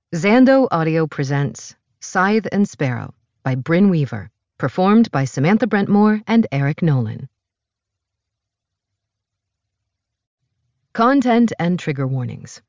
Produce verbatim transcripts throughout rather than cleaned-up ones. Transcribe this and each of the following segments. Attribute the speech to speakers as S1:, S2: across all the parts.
S1: Zando Audio presents Scythe and Sparrow by Bryn Weaver, performed by Samantha Brentmore and Eric Nolan. Content and trigger warnings.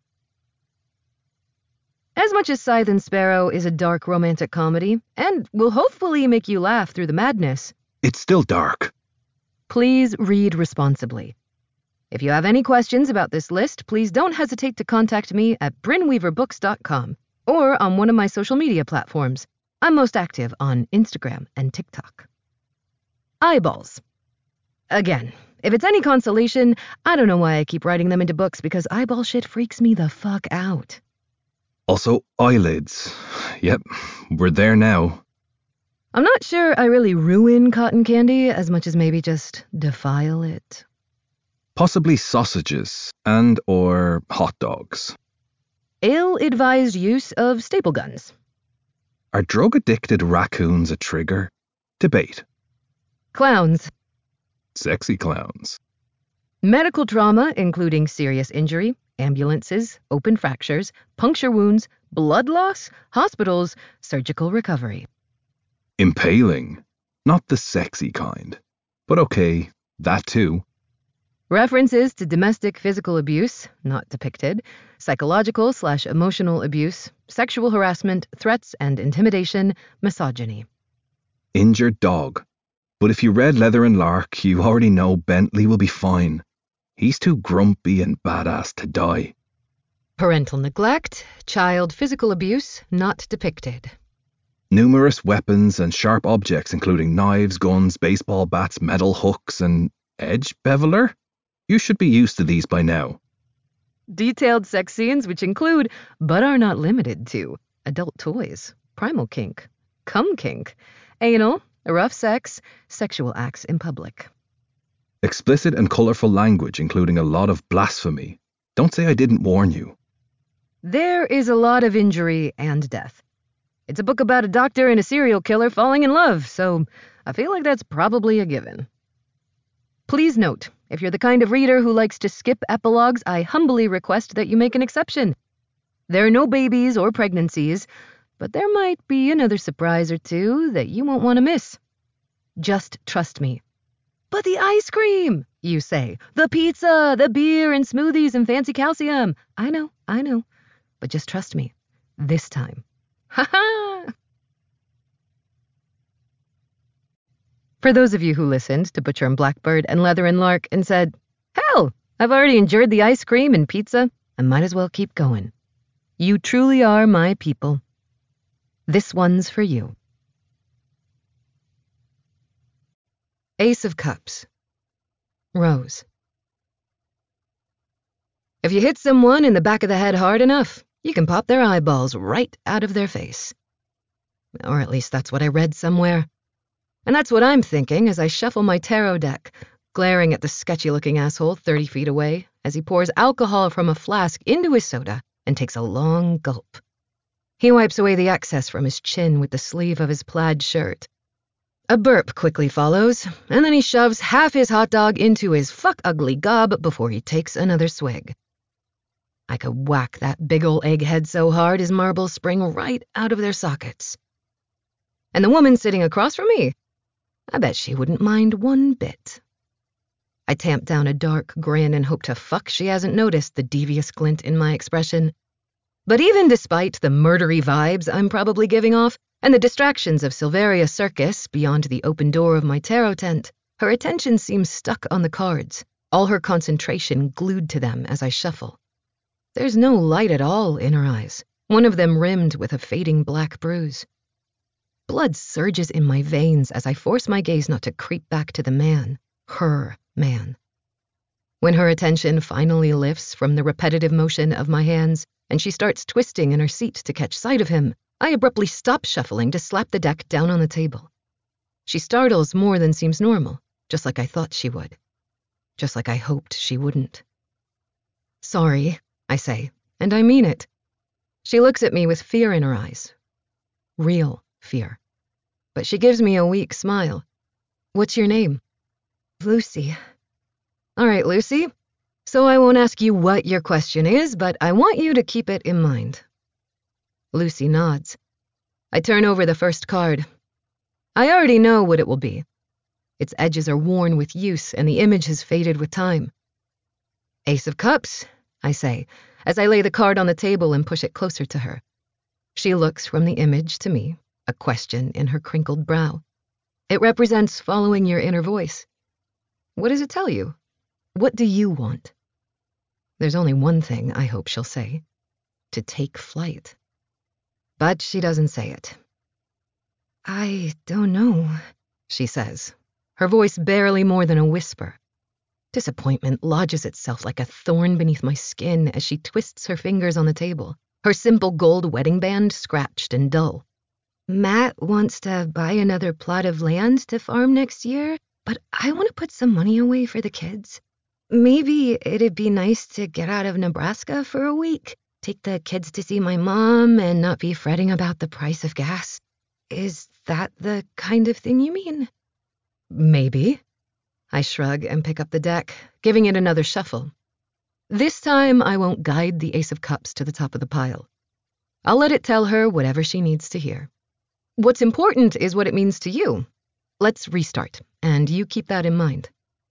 S1: As much as Scythe and Sparrow is a dark romantic comedy, and will hopefully make you laugh through the madness,
S2: it's still dark.
S1: Please read responsibly. If you have any questions about this list, please don't hesitate to contact me at bryn weaver books dot com or on one of my social media platforms. I'm most active on Instagram and TikTok. Eyeballs. Again, if it's any consolation, I don't know why I keep writing them into books because eyeball shit freaks me the fuck out.
S2: Also, eyelids. Yep, we're there now.
S1: I'm not sure I really ruin cotton candy as much as maybe just defile it.
S2: Possibly sausages and or hot dogs.
S1: Ill-advised use of staple guns.
S2: Are drug-addicted raccoons a trigger? Debate.
S1: Clowns.
S2: Sexy clowns.
S1: Medical trauma, including serious injury, ambulances, open fractures, puncture wounds, blood loss, hospitals, surgical recovery.
S2: Impaling. Not the sexy kind. But okay, that too.
S1: References to domestic physical abuse, not depicted, psychological slash emotional abuse, sexual harassment, threats and intimidation, misogyny.
S2: Injured dog. But if you read Leather and Lark, you already know Bentley will be fine. He's too grumpy and badass to die.
S1: Parental neglect, child physical abuse, not depicted.
S2: Numerous weapons and sharp objects including knives, guns, baseball bats, metal hooks, and edge beveler? You should be used to these by now.
S1: Detailed sex scenes which include, but are not limited to, adult toys, primal kink, cum kink, anal, rough sex, sexual acts in public.
S2: Explicit and colourful language including a lot of blasphemy. Don't say I didn't warn you.
S1: There is a lot of injury and death. It's a book about a doctor and a serial killer falling in love, so I feel like that's probably a given. Please note, if you're the kind of reader who likes to skip epilogues, I humbly request that you make an exception. There are no babies or pregnancies, but there might be another surprise or two that you won't want to miss. Just trust me. But the ice cream, you say. The pizza, the beer and smoothies and fancy calcium. I know, I know. But just trust me. This time. Ha ha! For those of you who listened to Butcher and Blackbird and Leather and Lark and said, hell, I've already endured the ice cream and pizza, I might as well keep going. You truly are my people. This one's for you. Ace of Cups. Rose. If you hit someone in the back of the head hard enough, you can pop their eyeballs right out of their face. Or at least that's what I read somewhere. And that's what I'm thinking as I shuffle my tarot deck, glaring at the sketchy-looking asshole thirty feet away as he pours alcohol from a flask into his soda and takes a long gulp. He wipes away the excess from his chin with the sleeve of his plaid shirt. A burp quickly follows, and then he shoves half his hot dog into his fuck-ugly gob before he takes another swig. I could whack that big ol' egghead so hard his marbles spring right out of their sockets. And the woman sitting across from me, I bet she wouldn't mind one bit. I tamp down a dark grin and hope to fuck she hasn't noticed the devious glint in my expression. But even despite the murdery vibes I'm probably giving off and the distractions of Silveria Circus beyond the open door of my tarot tent, her attention seems stuck on the cards, all her concentration glued to them as I shuffle. There's no light at all in her eyes, one of them rimmed with a fading black bruise. Blood surges in my veins as I force my gaze not to creep back to the man, her man. When her attention finally lifts from the repetitive motion of my hands and she starts twisting in her seat to catch sight of him, I abruptly stop shuffling to slap the deck down on the table. She startles more than seems normal, just like I thought she would. Just like I hoped she wouldn't. Sorry, I say, and I mean it. She looks at me with fear in her eyes. Real fear. But she gives me a weak smile. What's your name? Lucy. All right, Lucy. So I won't ask you what your question is, but I want you to keep it in mind. Lucy nods. I turn over the first card. I already know what it will be. Its edges are worn with use, and the image has faded with time. Ace of Cups, I say, as I lay the card on the table and push it closer to her. She looks from the image to me, a question in her crinkled brow. It represents following your inner voice. What does it tell you? What do you want? There's only one thing I hope she'll say. To take flight. But she doesn't say it. I don't know, she says, her voice barely more than a whisper. Disappointment lodges itself like a thorn beneath my skin as she twists her fingers on the table, her simple gold wedding band scratched and dull. Matt wants to buy another plot of land to farm next year, but I want to put some money away for the kids. Maybe it'd be nice to get out of Nebraska for a week, take the kids to see my mom and not be fretting about the price of gas. Is that the kind of thing you mean? Maybe. I shrug and pick up the deck, giving it another shuffle. This time I won't guide the Ace of Cups to the top of the pile. I'll let it tell her whatever she needs to hear. What's important is what it means to you. Let's restart, and you keep that in mind.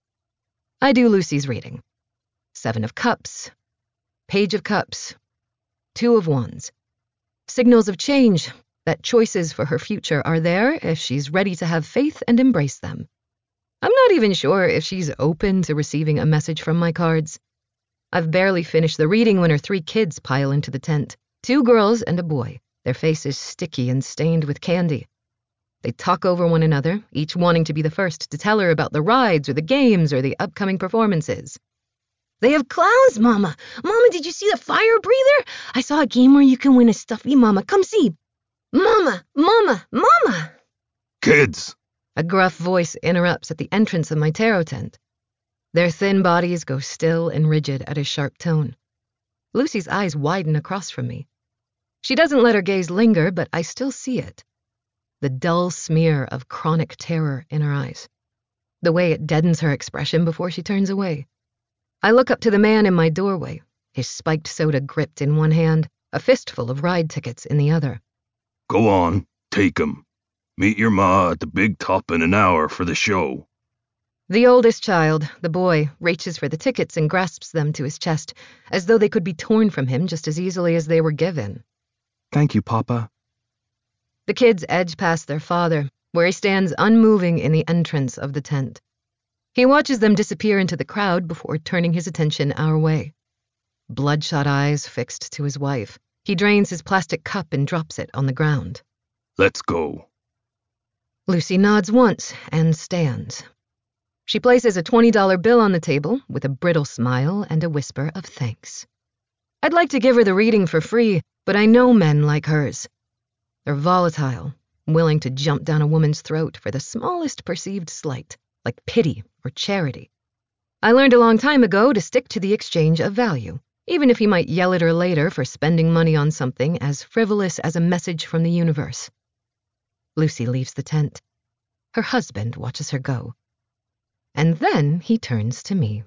S1: I do Lucy's reading. Seven of Cups, Page of Cups, Two of Wands. Signals of change, that choices for her future are there if she's ready to have faith and embrace them. I'm not even sure if she's open to receiving a message from my cards. I've barely finished the reading when her three kids pile into the tent, two girls and a boy, their faces sticky and stained with candy. They talk over one another, each wanting to be the first to tell her about the rides or the games or the upcoming performances. They have clowns, Mama. Mama, did you see the fire breather? I saw a game where you can win a stuffy, Mama. Come see. Mama, Mama, Mama.
S2: Kids!
S1: A gruff voice interrupts at the entrance of my tarot tent. Their thin bodies go still and rigid at his sharp tone. Lucy's eyes widen across from me. She doesn't let her gaze linger, but I still see it. The dull smear of chronic terror in her eyes. The way it deadens her expression before she turns away. I look up to the man in my doorway, his spiked soda gripped in one hand, a fistful of ride tickets in the other.
S2: Go on, take 'em. Meet your ma at the big top in an hour for the show.
S1: The oldest child, the boy, reaches for the tickets and grasps them to his chest, as though they could be torn from him just as easily as they were given.
S2: Thank you, Papa.
S1: The kids edge past their father, where he stands unmoving in the entrance of the tent. He watches them disappear into the crowd before turning his attention our way. Bloodshot eyes fixed to his wife, he drains his plastic cup and drops it on the ground.
S2: Let's go.
S1: Lucy nods once and stands. She places a twenty dollar bill on the table with a brittle smile and a whisper of thanks. I'd like to give her the reading for free, but I know men like hers. They're volatile, willing to jump down a woman's throat for the smallest perceived slight, like pity or charity. I learned a long time ago to stick to the exchange of value, even if he might yell at her later for spending money on something as frivolous as a message from the universe. Lucy leaves the tent. Her husband watches her go. And then he turns to me.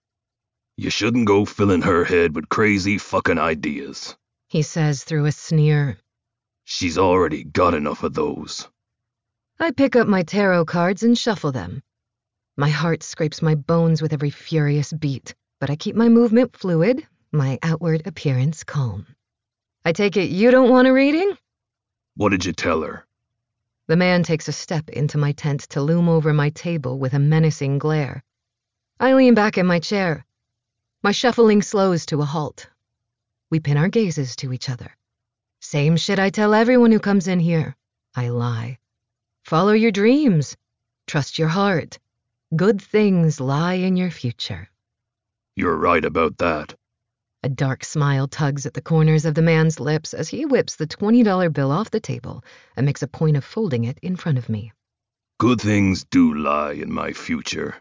S2: You shouldn't go filling her head with crazy fucking ideas,
S1: he says through a sneer.
S2: She's already got enough of those.
S1: I pick up my tarot cards and shuffle them. My heart scrapes my bones with every furious beat, but I keep my movement fluid, my outward appearance calm. I take it you don't want a reading?
S2: What did you tell her?
S1: The man takes a step into my tent to loom over my table with a menacing glare. I lean back in my chair. My shuffling slows to a halt. We pin our gazes to each other. Same shit I tell everyone who comes in here. I lie. Follow your dreams. Trust your heart. Good things lie in your future.
S2: You're right about that.
S1: A dark smile tugs at the corners of the man's lips as he whips the twenty dollar bill off the table and makes a point of folding it in front of me.
S2: Good things do lie in my future.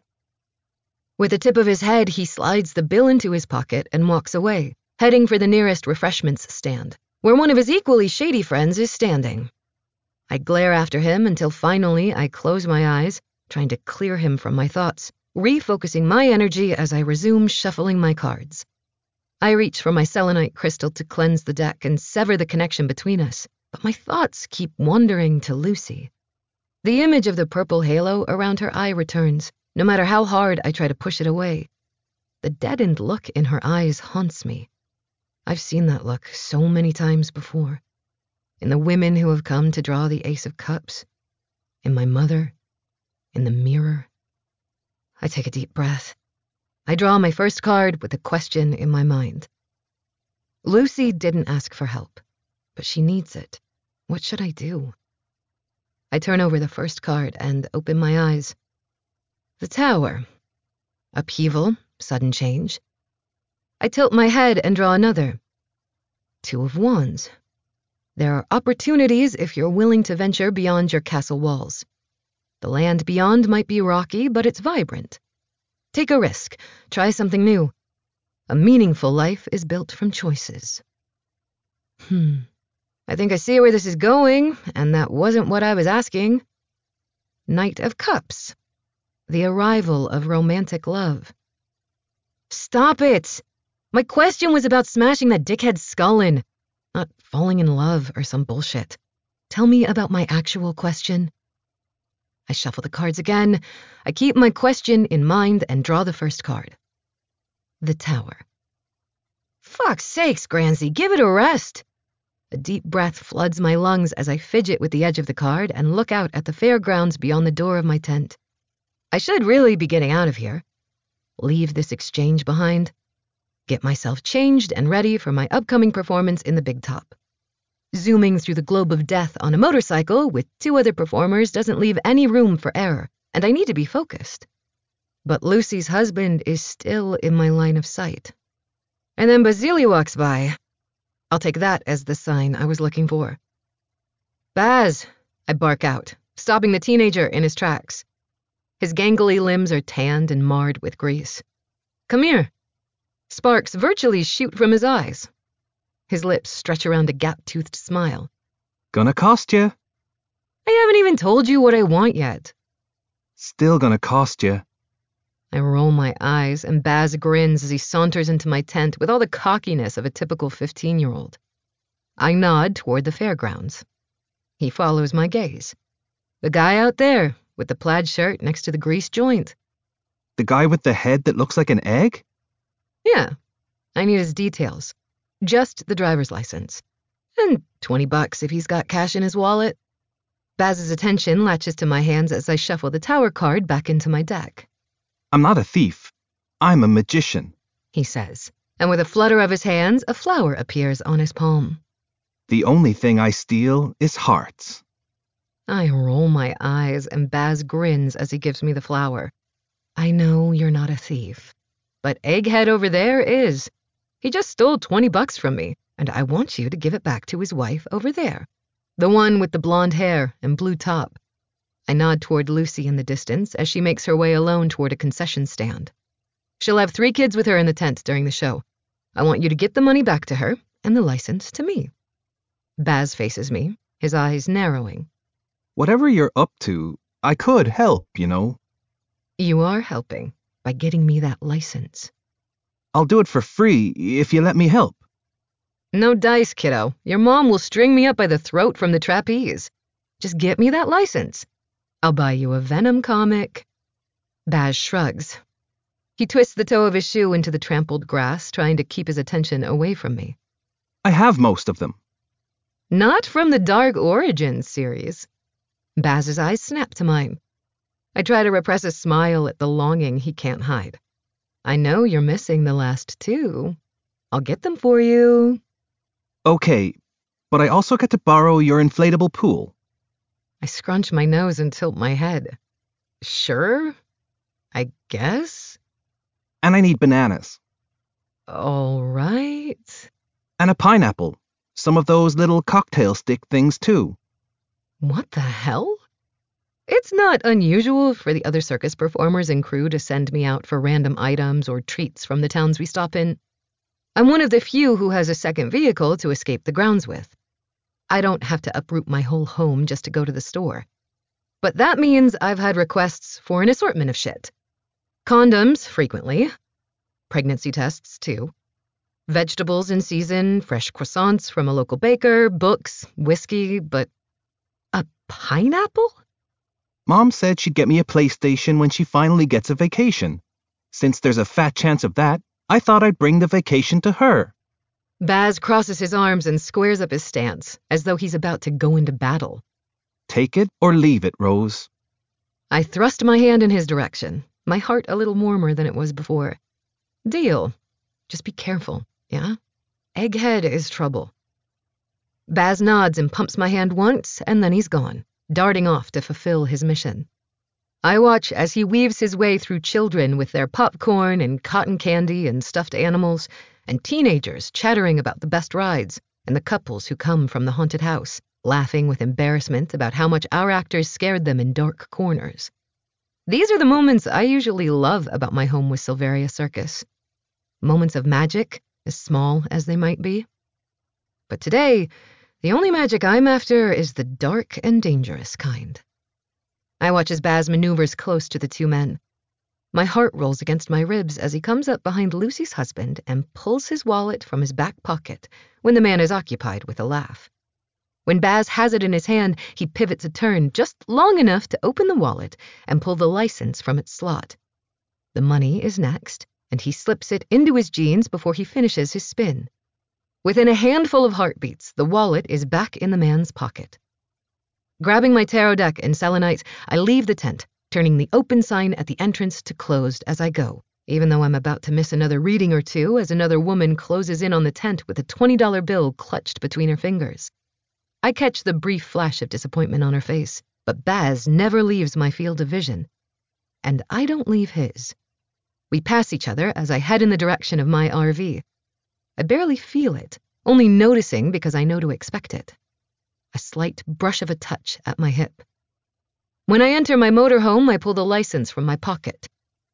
S1: With the tip of his head, he slides the bill into his pocket and walks away, heading for the nearest refreshments stand, where one of his equally shady friends is standing. I glare after him until finally I close my eyes, trying to clear him from my thoughts, refocusing my energy as I resume shuffling my cards. I reach for my selenite crystal to cleanse the deck and sever the connection between us, but my thoughts keep wandering to Lucy. The image of the purple halo around her eye returns, no matter how hard I try to push it away. The deadened look in her eyes haunts me. I've seen that look so many times before. In the women who have come to draw the Ace of Cups. In my mother. In the mirror. I take a deep breath. I draw my first card with a question in my mind. Lucy didn't ask for help, but she needs it. What should I do? I turn over the first card and open my eyes. The Tower. Upheaval, sudden change. I tilt my head and draw another. Two of Wands. There are opportunities if you're willing to venture beyond your castle walls. The land beyond might be rocky, but it's vibrant. Take a risk. Try something new. A meaningful life is built from choices. Hmm. I think I see where this is going, and that wasn't what I was asking. Knight of Cups. The arrival of romantic love. Stop it! My question was about smashing that dickhead's skull in, not falling in love or some bullshit. Tell me about my actual question. I shuffle the cards again. I keep my question in mind and draw the first card. The Tower. Fuck's sakes, Granzy, give it a rest. A deep breath floods my lungs as I fidget with the edge of the card and look out at the fairgrounds beyond the door of my tent. I should really be getting out of here. Leave this exchange behind. Get myself changed and ready for my upcoming performance in the Big Top. Zooming through the globe of death on a motorcycle with two other performers doesn't leave any room for error, and I need to be focused. But Lucy's husband is still in my line of sight. And then Basile walks by. I'll take that as the sign I was looking for. Baz, I bark out, stopping the teenager in his tracks. His gangly limbs are tanned and marred with grease. Come here. Sparks virtually shoot from his eyes. His lips stretch around a gap-toothed smile.
S2: Gonna cost you.
S1: I haven't even told you what I want yet.
S2: Still gonna cost you.
S1: I roll my eyes, and Baz grins as he saunters into my tent with all the cockiness of a typical fifteen-year-old. I nod toward the fairgrounds. He follows my gaze. The guy out there, with the plaid shirt next to the grease joint.
S2: The guy with the head that looks like an egg?
S1: Yeah, I need his details. Just the driver's license. And twenty bucks if he's got cash in his wallet. Baz's attention latches to my hands as I shuffle the Tower card back into my deck.
S2: I'm not a thief. I'm a magician,
S1: he says, and with a flutter of his hands, a flower appears on his palm.
S2: The only thing I steal is hearts.
S1: I roll my eyes, and Baz grins as he gives me the flower. I know you're not a thief, but Egghead over there is. He just stole twenty bucks from me, and I want you to give it back to his wife over there. The one with the blonde hair and blue top. I nod toward Lucy in the distance as she makes her way alone toward a concession stand. She'll have three kids with her in the tent during the show. I want you to get the money back to her and the license to me. Baz faces me, his eyes narrowing.
S2: Whatever you're up to, I could help, you know.
S1: You are helping by getting me that license.
S2: I'll do it for free if you let me help.
S1: No dice, kiddo. Your mom will string me up by the throat from the trapeze. Just get me that license. I'll buy you a Venom comic. Baz shrugs. He twists the toe of his shoe into the trampled grass, trying to keep his attention away from me.
S2: I have most of them.
S1: Not from the Dark Origins series. Baz's eyes snap to mine. I try to repress a smile at the longing he can't hide. I know you're missing the last two. I'll get them for you.
S2: Okay, but I also get to borrow your inflatable pool.
S1: I scrunch my nose and tilt my head. Sure, I guess.
S2: And I need bananas.
S1: All right.
S2: And a pineapple. Some of those little cocktail stick things, too.
S1: What the hell? It's not unusual for the other circus performers and crew to send me out for random items or treats from the towns we stop in. I'm one of the few who has a second vehicle to escape the grounds with. I don't have to uproot my whole home just to go to the store. But that means I've had requests for an assortment of shit. Condoms, frequently. Pregnancy tests, too. Vegetables in season, fresh croissants from a local baker, books, whiskey, but a pineapple?
S2: Mom said she'd get me a PlayStation when she finally gets a vacation. Since there's a fat chance of that, I thought I'd bring the vacation to her.
S1: Baz crosses his arms and squares up his stance, as though he's about to go into battle.
S2: Take it or leave it, Rose.
S1: I thrust my hand in his direction, my heart a little warmer than it was before. Deal. Just be careful, yeah? Egghead is trouble. Baz nods and pumps my hand once, and then he's gone, darting off to fulfill his mission. I watch as he weaves his way through children with their popcorn and cotton candy and stuffed animals, and teenagers chattering about the best rides, and the couples who come from the haunted house, laughing with embarrassment about how much our actors scared them in dark corners. These are the moments I usually love about my home with Silveria Circus. Moments of magic, as small as they might be. But today, the only magic I'm after is the dark and dangerous kind. I watch as Baz maneuvers close to the two men. My heart rolls against my ribs as he comes up behind Lucy's husband and pulls his wallet from his back pocket when the man is occupied with a laugh. When Baz has it in his hand, he pivots a turn just long enough to open the wallet and pull the license from its slot. The money is next, and he slips it into his jeans before he finishes his spin. Within a handful of heartbeats, the wallet is back in the man's pocket. Grabbing my tarot deck and selenite, I leave the tent, turning the open sign at the entrance to closed as I go, even though I'm about to miss another reading or two as another woman closes in on the tent with a twenty dollar bill clutched between her fingers. I catch the brief flash of disappointment on her face, but Baz never leaves my field of vision. And I don't leave his. We pass each other as I head in the direction of my R V. I barely feel it, only noticing because I know to expect it. A slight brush of a touch at my hip. When I enter my motorhome, I pull the license from my pocket.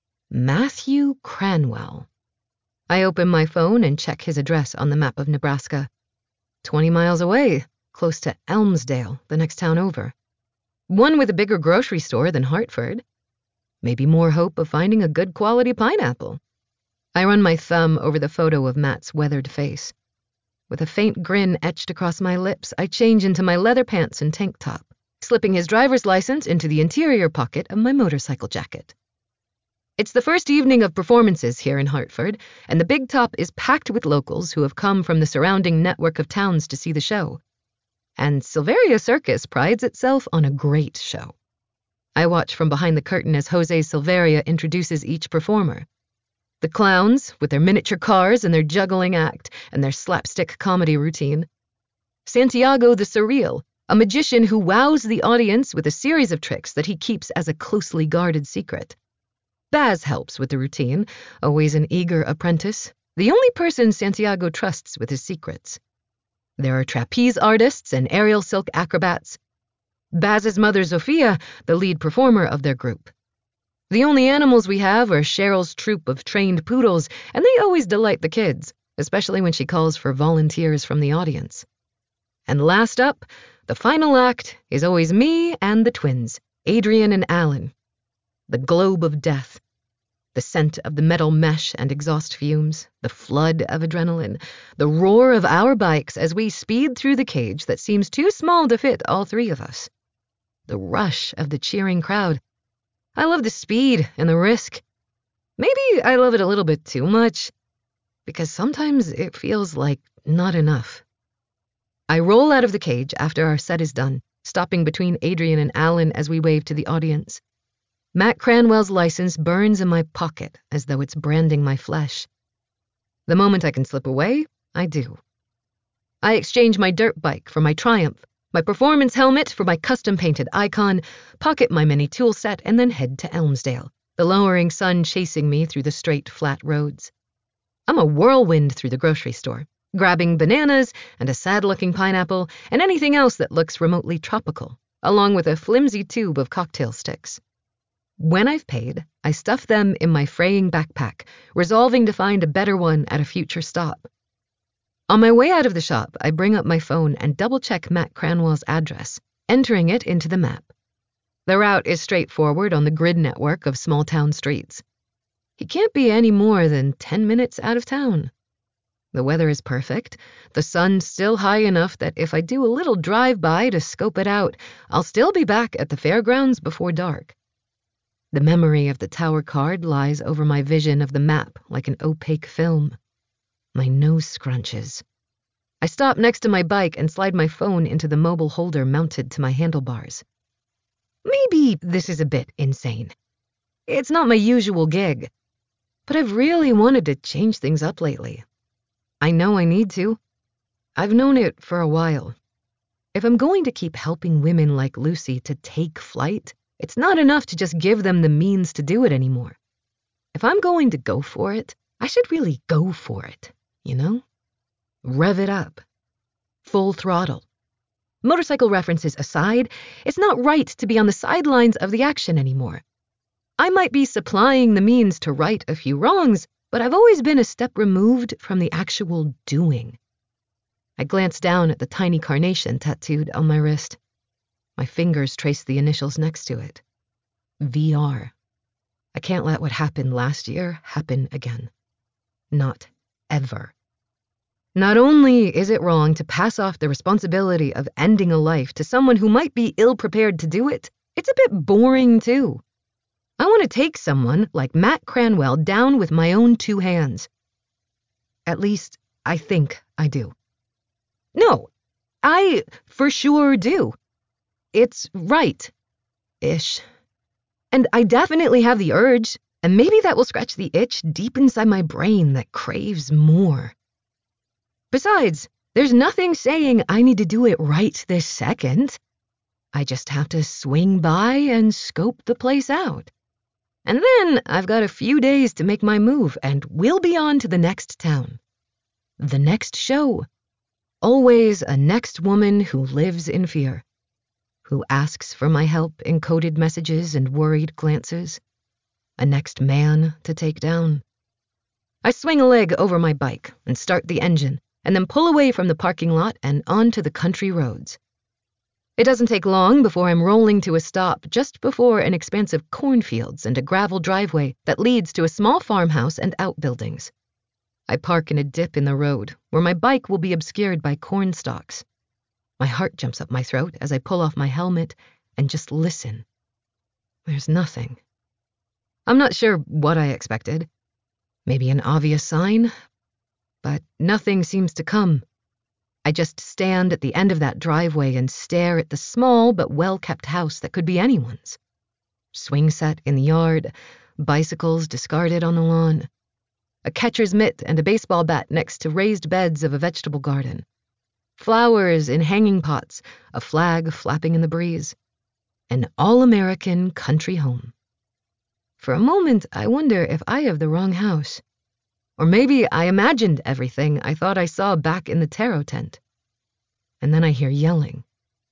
S1: Matthew Cranwell. I open my phone and check his address on the map of Nebraska. Twenty miles away, close to Elmsdale, the next town over. One with a bigger grocery store than Hartford. Maybe more hope of finding a good quality pineapple. I run my thumb over the photo of Matt's weathered face. With a faint grin etched across my lips, I change into my leather pants and tank top, slipping his driver's license into the interior pocket of my motorcycle jacket. It's the first evening of performances here in Hartford, and the Big Top is packed with locals who have come from the surrounding network of towns to see the show. And Silveria Circus prides itself on a great show. I watch from behind the curtain as Jose Silveria introduces each performer. The clowns, with their miniature cars and their juggling act and their slapstick comedy routine. Santiago the Surreal, a magician who wows the audience with a series of tricks that he keeps as a closely guarded secret. Baz helps with the routine, always an eager apprentice, the only person Santiago trusts with his secrets. There are trapeze artists and aerial silk acrobats. Baz's mother, Zofia, the lead performer of their group. The only animals we have are Cheryl's troupe of trained poodles, and they always delight the kids, especially when she calls for volunteers from the audience. And last up, the final act is always me and the twins, Adrian and Alan. The globe of death. The scent of the metal mesh and exhaust fumes, the flood of adrenaline, the roar of our bikes as we speed through the cage that seems too small to fit all three of us. The rush of the cheering crowd. I love the speed and the risk. Maybe I love it a little bit too much, because sometimes it feels like not enough. I roll out of the cage after our set is done, stopping between Adrian and Alan as we wave to the audience. Matt Cranwell's license burns in my pocket as though it's branding my flesh. The moment I can slip away, I do. I exchange my dirt bike for my Triumph, my performance helmet for my custom-painted icon, pocket my mini tool set, and then head to Elmsdale, the lowering sun chasing me through the straight, flat roads. I'm a whirlwind through the grocery store, grabbing bananas and a sad-looking pineapple and anything else that looks remotely tropical, along with a flimsy tube of cocktail sticks. When I've paid, I stuff them in my fraying backpack, resolving to find a better one at a future stop. On my way out of the shop, I bring up my phone and double-check Matt Cranwell's address, entering it into the map. The route is straightforward on the grid network of small-town streets. He can't be any more than ten minutes out of town. The weather is perfect, the sun's still high enough that if I do a little drive-by to scope it out, I'll still be back at the fairgrounds before dark. The memory of the tower card lies over my vision of the map like an opaque film. My nose scrunches. I stop next to my bike and slide my phone into the mobile holder mounted to my handlebars. Maybe this is a bit insane. It's not my usual gig, but I've really wanted to change things up lately. I know I need to. I've known it for a while. If I'm going to keep helping women like Lucy to take flight, it's not enough to just give them the means to do it anymore. If I'm going to go for it, I should really go for it, you know? Rev it up. Full throttle. Motorcycle references aside, it's not right to be on the sidelines of the action anymore. I might be supplying the means to right a few wrongs, but I've always been a step removed from the actual doing. I glanced down at the tiny carnation tattooed on my wrist. My fingers traced the initials next to it. V R. I can't let what happened last year happen again. Not ever. Not only is it wrong to pass off the responsibility of ending a life to someone who might be ill-prepared to do it, it's a bit boring too. I want to take someone like Matt Cranwell down with my own two hands. At least, I think I do. No, I for sure do. It's right. Ish. And I definitely have the urge, and maybe that will scratch the itch deep inside my brain that craves more. Besides, there's nothing saying I need to do it right this second. I just have to swing by and scope the place out. And then I've got a few days to make my move, and we'll be on to the next town. The next show. Always a next woman who lives in fear. Who asks for my help in coded messages and worried glances. A next man to take down. I swing a leg over my bike and start the engine, and then pull away from the parking lot and onto the country roads. It doesn't take long before I'm rolling to a stop just before an expanse of cornfields and a gravel driveway that leads to a small farmhouse and outbuildings. I park in a dip in the road where my bike will be obscured by corn stalks. My heart jumps up my throat as I pull off my helmet and just listen. There's nothing. I'm not sure what I expected. Maybe an obvious sign, but nothing seems to come. I just stand at the end of that driveway and stare at the small but well-kept house that could be anyone's. Swing set in the yard, bicycles discarded on the lawn, a catcher's mitt and a baseball bat next to raised beds of a vegetable garden, flowers in hanging pots, a flag flapping in the breeze, an all-American country home. For a moment, I wonder if I have the wrong house. Or maybe I imagined everything I thought I saw back in the tarot tent. And then I hear yelling.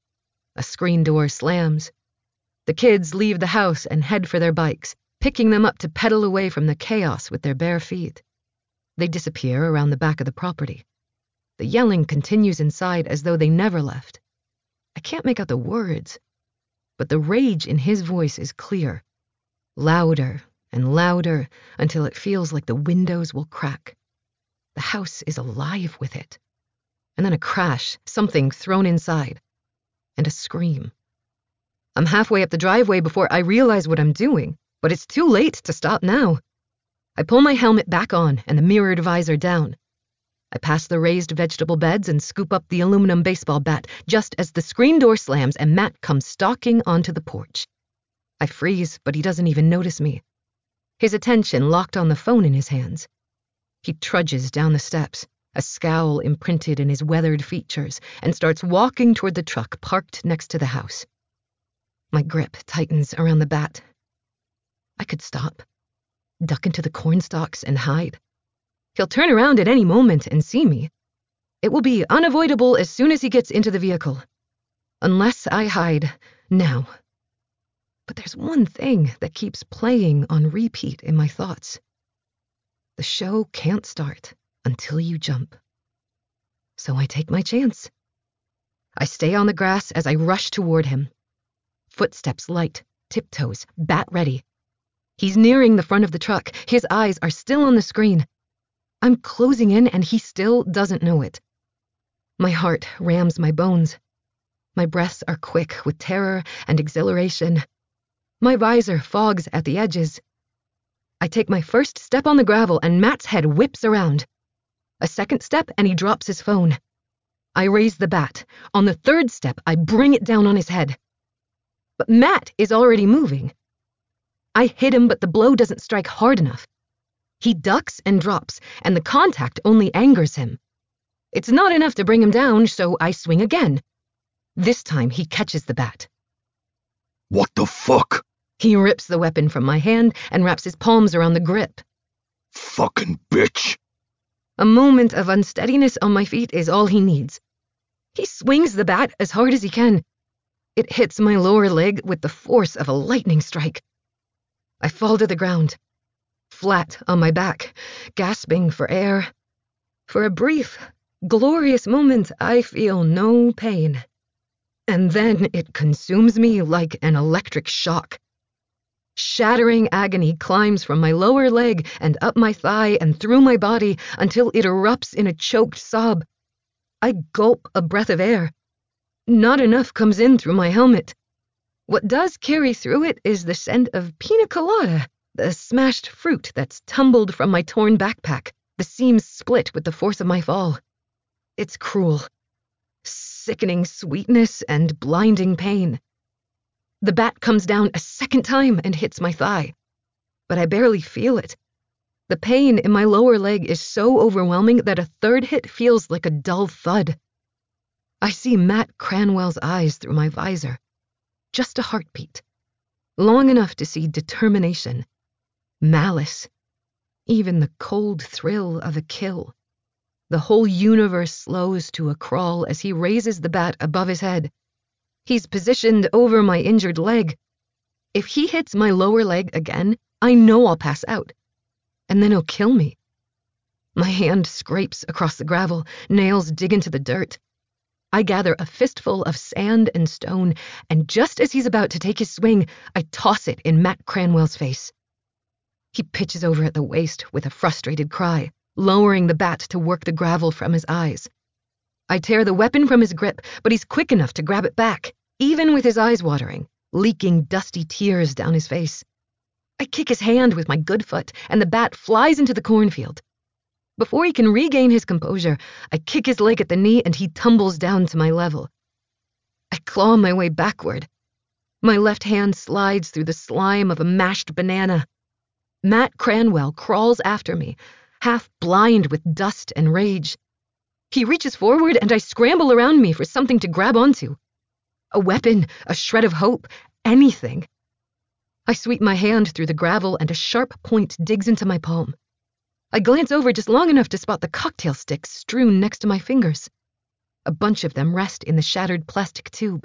S1: A screen door slams. The kids leave the house and head for their bikes, picking them up to pedal away from the chaos with their bare feet. They disappear around the back of the property. The yelling continues inside as though they never left. I can't make out the words, but the rage in his voice is clear, louder and louder until it feels like the windows will crack. The house is alive with it. And then a crash, something thrown inside, and a scream. I'm halfway up the driveway before I realize what I'm doing, but it's too late to stop now. I pull my helmet back on and the mirrored visor down. I pass the raised vegetable beds and scoop up the aluminum baseball bat just as the screen door slams and Matt comes stalking onto the porch. I freeze, but he doesn't even notice me. His attention locked on the phone in his hands. He trudges down the steps, a scowl imprinted in his weathered features, and starts walking toward the truck parked next to the house. My grip tightens around the bat. I could stop, duck into the cornstalks and hide. He'll turn around at any moment and see me. It will be unavoidable as soon as he gets into the vehicle. Unless I hide now. But there's one thing that keeps playing on repeat in my thoughts. The show can't start until you jump. So I take my chance. I stay on the grass as I rush toward him. Footsteps light, tiptoes, bat ready. He's nearing the front of the truck. His eyes are still on the screen. I'm closing in and he still doesn't know it. My heart rams my bones. My breaths are quick with terror and exhilaration. My visor fogs at the edges. I take my first step on the gravel and Matt's head whips around. A second step and he drops his phone. I raise the bat. On the third step, I bring it down on his head. But Matt is already moving. I hit him, but the blow doesn't strike hard enough. He ducks and drops, and the contact only angers him. It's not enough to bring him down, so I swing again. This time, he catches the bat.
S2: What the fuck?
S1: He rips the weapon from my hand and wraps his palms around the grip.
S2: Fucking bitch.
S1: A moment of unsteadiness on my feet is all he needs. He swings the bat as hard as he can. It hits my lower leg with the force of a lightning strike. I fall to the ground, flat on my back, gasping for air. For a brief, glorious moment, I feel no pain. And then it consumes me like an electric shock. Shattering agony climbs from my lower leg and up my thigh and through my body until it erupts in a choked sob. I gulp a breath of air. Not enough comes in through my helmet. What does carry through it is the scent of pina colada, the smashed fruit that's tumbled from my torn backpack, the seams split with the force of my fall. It's cruel. Sickening sweetness and blinding pain. The bat comes down a second time and hits my thigh, but I barely feel it. The pain in my lower leg is so overwhelming that a third hit feels like a dull thud. I see Matt Cranwell's eyes through my visor. Just a heartbeat. Long enough to see determination, malice, even the cold thrill of a kill. The whole universe slows to a crawl as he raises the bat above his head. He's positioned over my injured leg. If he hits my lower leg again, I know I'll pass out. And then he'll kill me. My hand scrapes across the gravel, nails dig into the dirt. I gather a fistful of sand and stone, and just as he's about to take his swing, I toss it in Matt Cranwell's face. He pitches over at the waist with a frustrated cry, lowering the bat to work the gravel from his eyes. I tear the weapon from his grip, but he's quick enough to grab it back, even with his eyes watering, leaking dusty tears down his face. I kick his hand with my good foot, and the bat flies into the cornfield. Before he can regain his composure, I kick his leg at the knee and he tumbles down to my level. I claw my way backward. My left hand slides through the slime of a mashed banana. Matt Cranwell crawls after me, half blind with dust and rage. He reaches forward and I scramble around me for something to grab onto. A weapon, a shred of hope, anything. I sweep my hand through the gravel and a sharp point digs into my palm. I glance over just long enough to spot the cocktail sticks strewn next to my fingers. A bunch of them rest in the shattered plastic tube.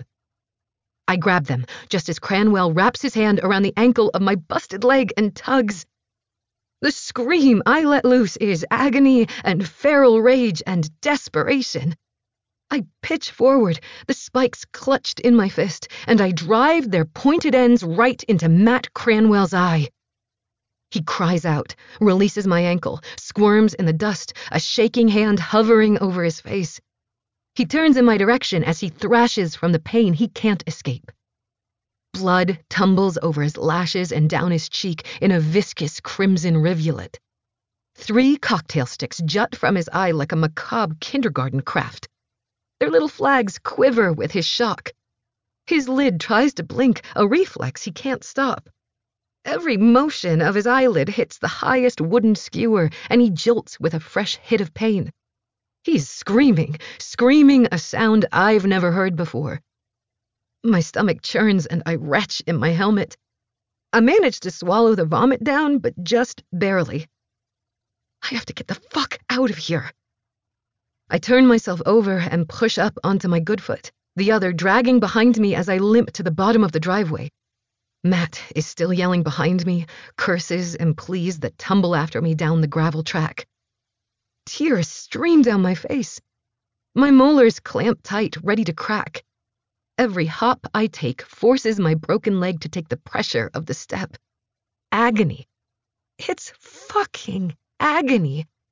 S1: I grab them just as Cranwell wraps his hand around the ankle of my busted leg and tugs. The scream I let loose is agony and feral rage and desperation. I pitch forward, the spikes clutched in my fist, and I drive their pointed ends right into Matt Cranwell's eye. He cries out, releases my ankle, squirms in the dust, a shaking hand hovering over his face. He turns in my direction as he thrashes from the pain he can't escape. Blood tumbles over his lashes and down his cheek in a viscous crimson rivulet. Three cocktail sticks jut from his eye like a macabre kindergarten craft. Their little flags quiver with his shock. His lid tries to blink, a reflex he can't stop. Every motion of his eyelid hits the highest wooden skewer, and he jolts with a fresh hit of pain. He's screaming, screaming a sound I've never heard before. My stomach churns and I retch in my helmet. I manage to swallow the vomit down, but just barely. I have to get the fuck out of here. I turn myself over and push up onto my good foot, the other dragging behind me as I limp to the bottom of the driveway. Matt is still yelling behind me, curses and pleas that tumble after me down the gravel track. Tears stream down my face. My molars clamp tight, ready to crack. Every hop I take forces my broken leg to take the pressure of the step. Agony. It's fucking agony.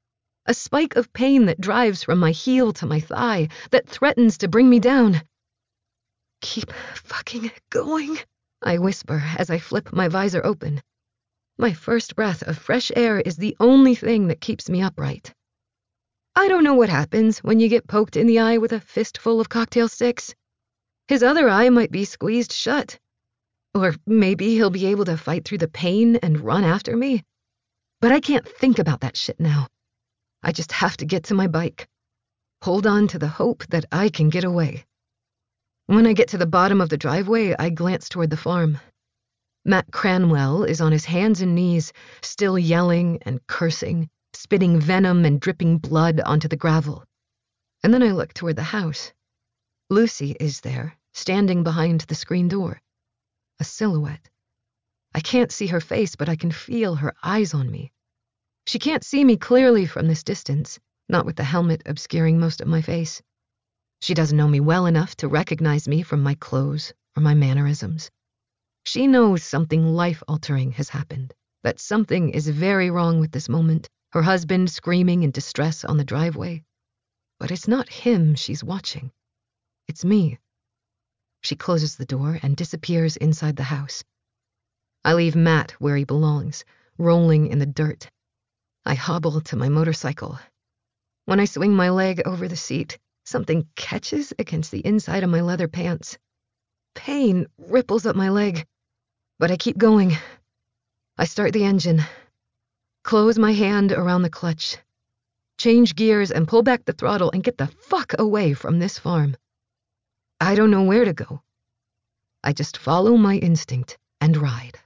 S1: a spike of pain that drives from my heel to my thigh, that threatens to bring me down. Keep fucking going, I whisper as I flip my visor open. My first breath of fresh air is the only thing that keeps me upright. I don't know what happens when you get poked in the eye with a fistful of cocktail sticks. His other eye might be squeezed shut. Or maybe he'll be able to fight through the pain and run after me. But I can't think about that shit now. I just have to get to my bike. Hold on to the hope that I can get away. When I get to the bottom of the driveway, I glance toward the farm. Matt Cranwell is on his hands and knees, still yelling and cursing, spitting venom and dripping blood onto the gravel. And then I look toward the house. Lucy is there, standing behind the screen door. A silhouette. I can't see her face, but I can feel her eyes on me. She can't see me clearly from this distance, not with the helmet obscuring most of my face. She doesn't know me well enough to recognize me from my clothes or my mannerisms. She knows something life-altering has happened, that something is very wrong with this moment, her husband screaming in distress on the driveway. But it's not him she's watching. It's me. She closes the door and disappears inside the house. I leave Matt where he belongs, rolling in the dirt. I hobble to my motorcycle. When I swing my leg over the seat, something catches against the inside of my leather pants. Pain ripples up my leg, but I keep going. I start the engine, close my hand around the clutch, change gears and pull back the throttle and get the fuck away from this farm. I don't know where to go. I just follow my instinct and ride.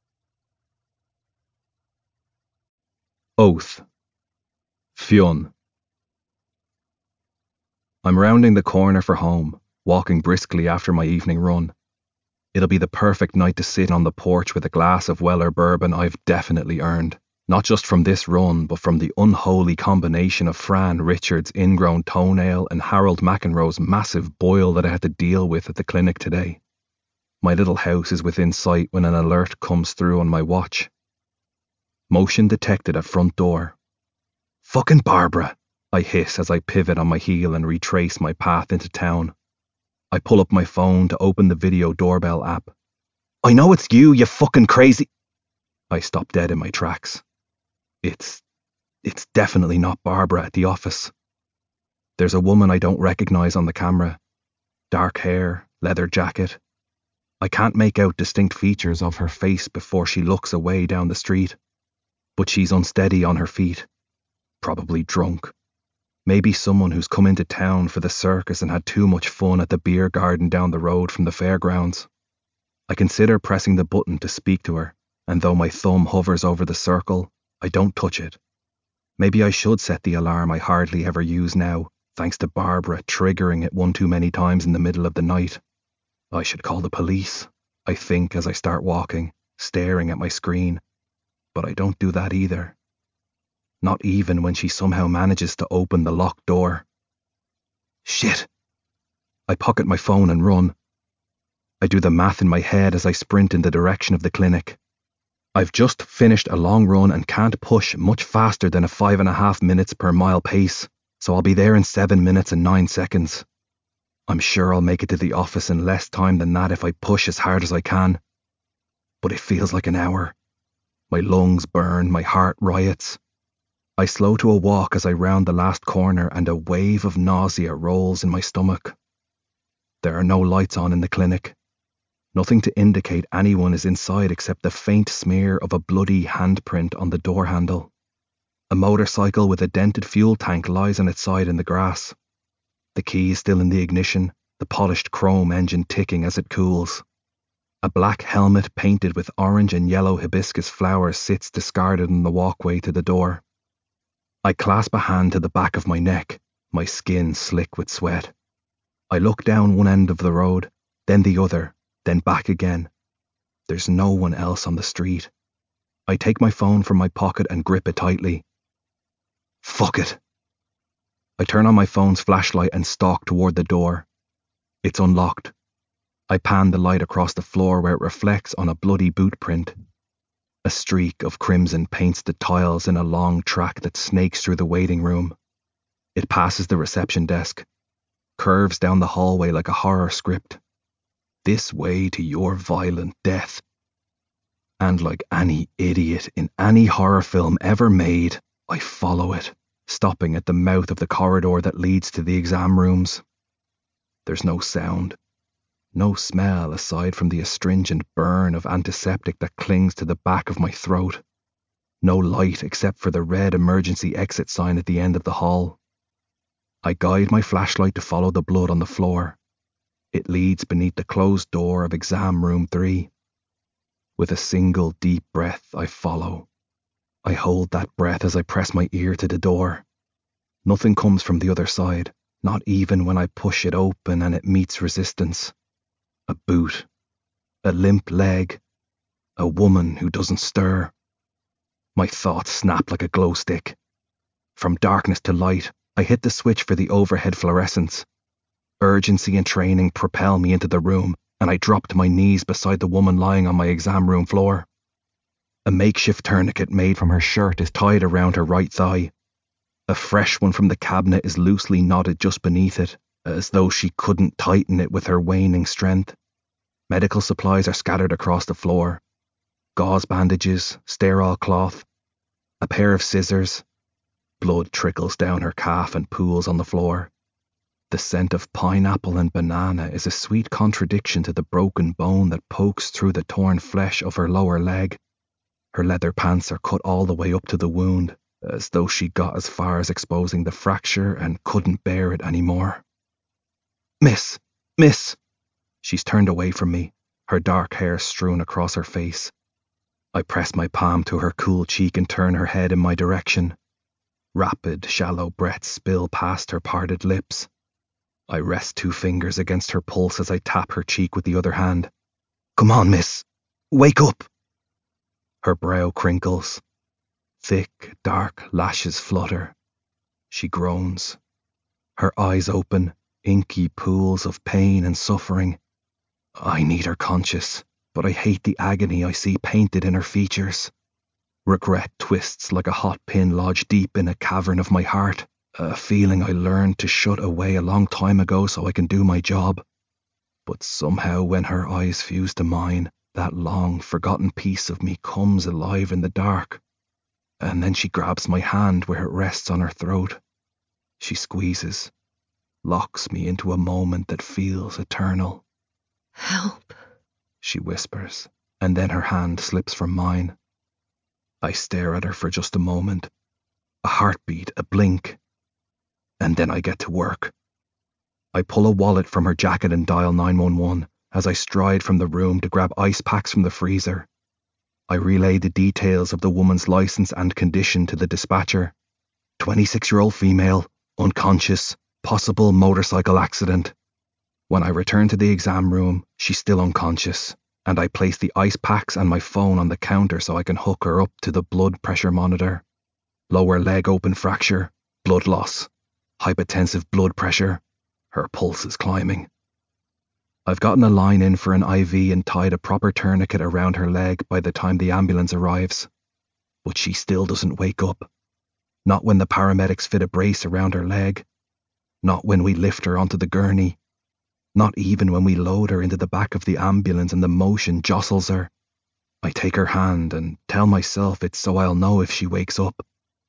S2: Oath. Fionn. I'm rounding the corner for home, walking briskly after my evening run. It'll be the perfect night to sit on the porch with a glass of Weller bourbon I've definitely earned, not just from this run, but from the unholy combination of Fran Richards' ingrown toenail and Harold McEnroe's massive boil that I had to deal with at the clinic today. My little house is within sight when an alert comes through on my watch. Motion detected at front door. Fucking Barbara, I hiss as I pivot on my heel and retrace my path into town. I pull up my phone to open the video doorbell app. I know it's you, you fucking crazy. I stop dead in my tracks. It's, it's definitely not Barbara at the office. There's a woman I don't recognize on the camera. Dark hair, leather jacket. I can't make out distinct features of her face before she looks away down the street. But she's unsteady on her feet. Probably drunk. Maybe someone who's come into town for the circus and had too much fun at the beer garden down the road from the fairgrounds. I consider pressing the button to speak to her, and though my thumb hovers over the circle, I don't touch it. Maybe I should set the alarm I hardly ever use now, thanks to Barbara triggering it one too many times in the middle of the night. I should call the police, I think as I start walking, staring at my screen. But I don't do that either. Not even when she somehow manages to open the locked door. Shit. I pocket my phone and run. I do the math in my head as I sprint in the direction of the clinic. I've just finished a long run and can't push much faster than a five and a half minutes per mile pace, so I'll be there in seven minutes and nine seconds. I'm sure I'll make it to the office in less time than that if I push as hard as I can. But it feels like an hour. My lungs burn, my heart riots. I slow to a walk as I round the last corner and a wave of nausea rolls in my stomach. There are no lights on in the clinic. Nothing to indicate anyone is inside except the faint smear of a bloody handprint on the door handle. A motorcycle with a dented fuel tank lies on its side in the grass. The key is still in the ignition, the polished chrome engine ticking as it cools. A black helmet painted with orange and yellow hibiscus flowers sits discarded on the walkway to the door. I clasp a hand to the back of my neck, my skin slick with sweat. I look down one end of the road, then the other, then back again. There's no one else on the street. I take my phone from my pocket and grip it tightly. Fuck it. I turn on my phone's flashlight and stalk toward the door. It's unlocked. I pan the light across the floor where it reflects on a bloody boot print. A streak of crimson paints the tiles in a long track that snakes through the waiting room. It passes the reception desk, curves down the hallway like a horror script. This way to your violent death. And like any idiot in any horror film ever made, I follow it, stopping at the mouth of the corridor that leads to the exam rooms. There's no sound, no smell aside from the astringent burn of antiseptic that clings to the back of my throat. No light except for the red emergency exit sign at the end of the hall. I guide my flashlight to follow the blood on the floor. It leads beneath the closed door of exam room three. With a single deep breath, I follow. I hold that breath as I press my ear to the door. Nothing comes from the other side, not even when I push it open and it meets resistance. A boot, a limp leg, a woman who doesn't stir. My thoughts snap like a glow stick. From darkness to light, I hit the switch for the overhead fluorescence. Urgency and training propel me into the room, and I drop to my knees beside the woman lying on my exam room floor. A makeshift tourniquet made from her shirt is tied around her right thigh. A fresh one from the cabinet is loosely knotted just beneath it, as though she couldn't tighten it with her waning strength. Medical supplies are scattered across the floor. Gauze bandages, sterile cloth, a pair of scissors. Blood trickles down her calf and pools on the floor. The scent of pineapple and banana is a sweet contradiction to the broken bone that pokes through the torn flesh of her lower leg. Her leather pants are cut all the way up to the wound, as though she got as far as exposing the fracture and couldn't bear it anymore. Miss! Miss! She's turned away from me, her dark hair strewn across her face. I press my palm to her cool cheek and turn her head in my direction. Rapid, shallow breaths spill past her parted lips. I rest two fingers against her pulse as I tap her cheek with the other hand. Come on, miss. Wake up! Her brow crinkles. Thick, dark lashes flutter. She groans. Her eyes open, inky pools of pain and suffering. I need her conscious, but I hate the agony I see painted in her features. Regret twists like a hot pin lodged deep in a cavern of my heart, a feeling I learned to shut away a long time ago so I can do my job. But somehow when her eyes fuse to mine, that long forgotten piece of me comes alive in the dark. And then she grabs my hand where it rests on her throat. She squeezes, locks me into a moment that feels eternal.
S1: Help,
S2: she whispers, and then her hand slips from mine. I stare at her for just a moment. A heartbeat, a blink. And then I get to work. I pull a wallet from her jacket and dial nine one one as I stride from the room to grab ice packs from the freezer. I relay the details of the woman's license and condition to the dispatcher. twenty-six-year-old female, unconscious, possible motorcycle accident. When I return to the exam room, she's still unconscious, and I place the ice packs and my phone on the counter so I can hook her up to the blood pressure monitor. Lower leg open fracture, blood loss, hypotensive blood pressure. Her pulse is climbing. I've gotten a line in for an I V and tied a proper tourniquet around her leg by the time the ambulance arrives. But she still doesn't wake up. Not when the paramedics fit a brace around her leg. Not when we lift her onto the gurney. Not even when we load her into the back of the ambulance and the motion jostles her. I take her hand and tell myself it's so I'll know if she wakes up.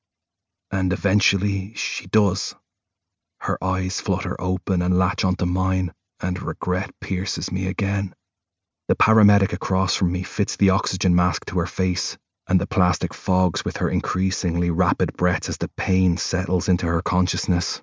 S2: And eventually she does. Her eyes flutter open and latch onto mine, and regret pierces me again. The paramedic across from me fits the oxygen mask to her face, and the plastic fogs with her increasingly rapid breaths as the pain settles into her consciousness.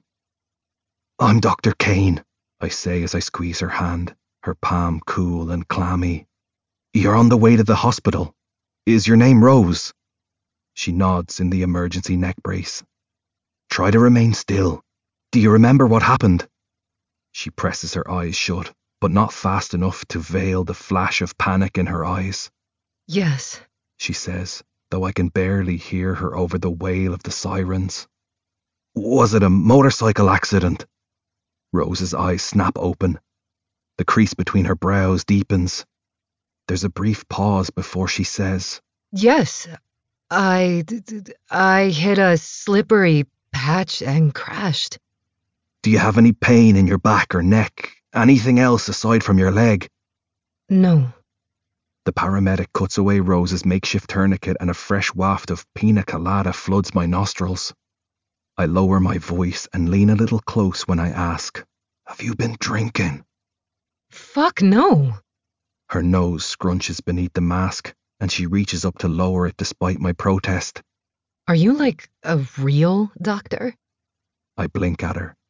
S2: I'm Doctor Kane, I say as I squeeze her hand, her palm cool and clammy. You're on the way to the hospital. Is your name Rose? She nods in the emergency neck brace. Try to remain still. Do you remember what happened? She presses her eyes shut, but not fast enough to veil the flash of panic in her eyes.
S1: Yes,
S2: she says, though I can barely hear her over the wail of the sirens. Was it a motorcycle accident? Rose's eyes snap open. The crease between her brows deepens. There's a brief pause before she says,
S1: Yes, I, d- d- I hit a slippery patch and crashed.
S2: Do you have any pain in your back or neck? Anything else aside from your leg?
S1: No.
S2: The paramedic cuts away Rose's makeshift tourniquet and a fresh waft of pina colada floods my nostrils. I lower my voice and lean a little close when I ask, "Have you been drinking?"
S1: Fuck no.
S2: Her nose scrunches beneath the mask, and she reaches up to lower it despite my protest.
S1: Are you like a real doctor?
S2: I blink at her.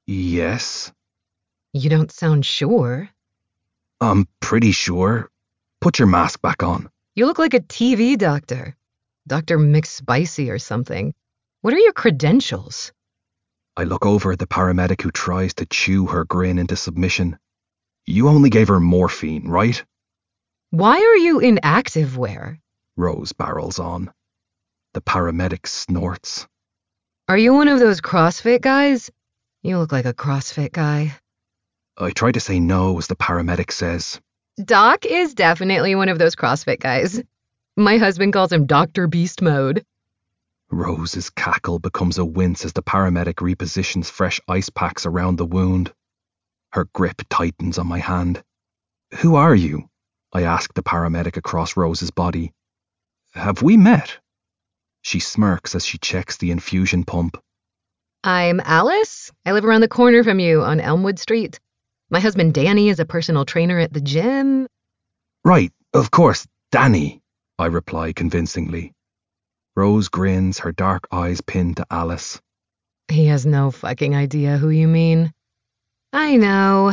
S2: Yes?
S1: You don't sound sure.
S2: I'm pretty sure. Put your mask back on.
S1: You look like a T V doctor. Doctor McSpicy or something. What are your credentials?
S2: I look over at the paramedic who tries to chew her grin into submission. You only gave her morphine, right?
S1: Why are you in activewear?
S2: Rose barrels on. The paramedic snorts.
S1: Are you one of those CrossFit guys? You look like a CrossFit guy.
S2: I try to say no as the paramedic says,
S1: Doc is definitely one of those CrossFit guys. My husband calls him Doctor Beast Mode.
S2: Rose's cackle becomes a wince as the paramedic repositions fresh ice packs around the wound. Her grip tightens on my hand. Who are you? I ask the paramedic across Rose's body. Have we met? She smirks as she checks the infusion pump.
S1: I'm Alice. I live around the corner from you on Elmwood Street. My husband Danny is a personal trainer at the gym.
S2: Right, of course, Danny, I reply convincingly. Rose grins, her dark eyes pinned to Alice.
S1: He has no fucking idea who you mean. I know.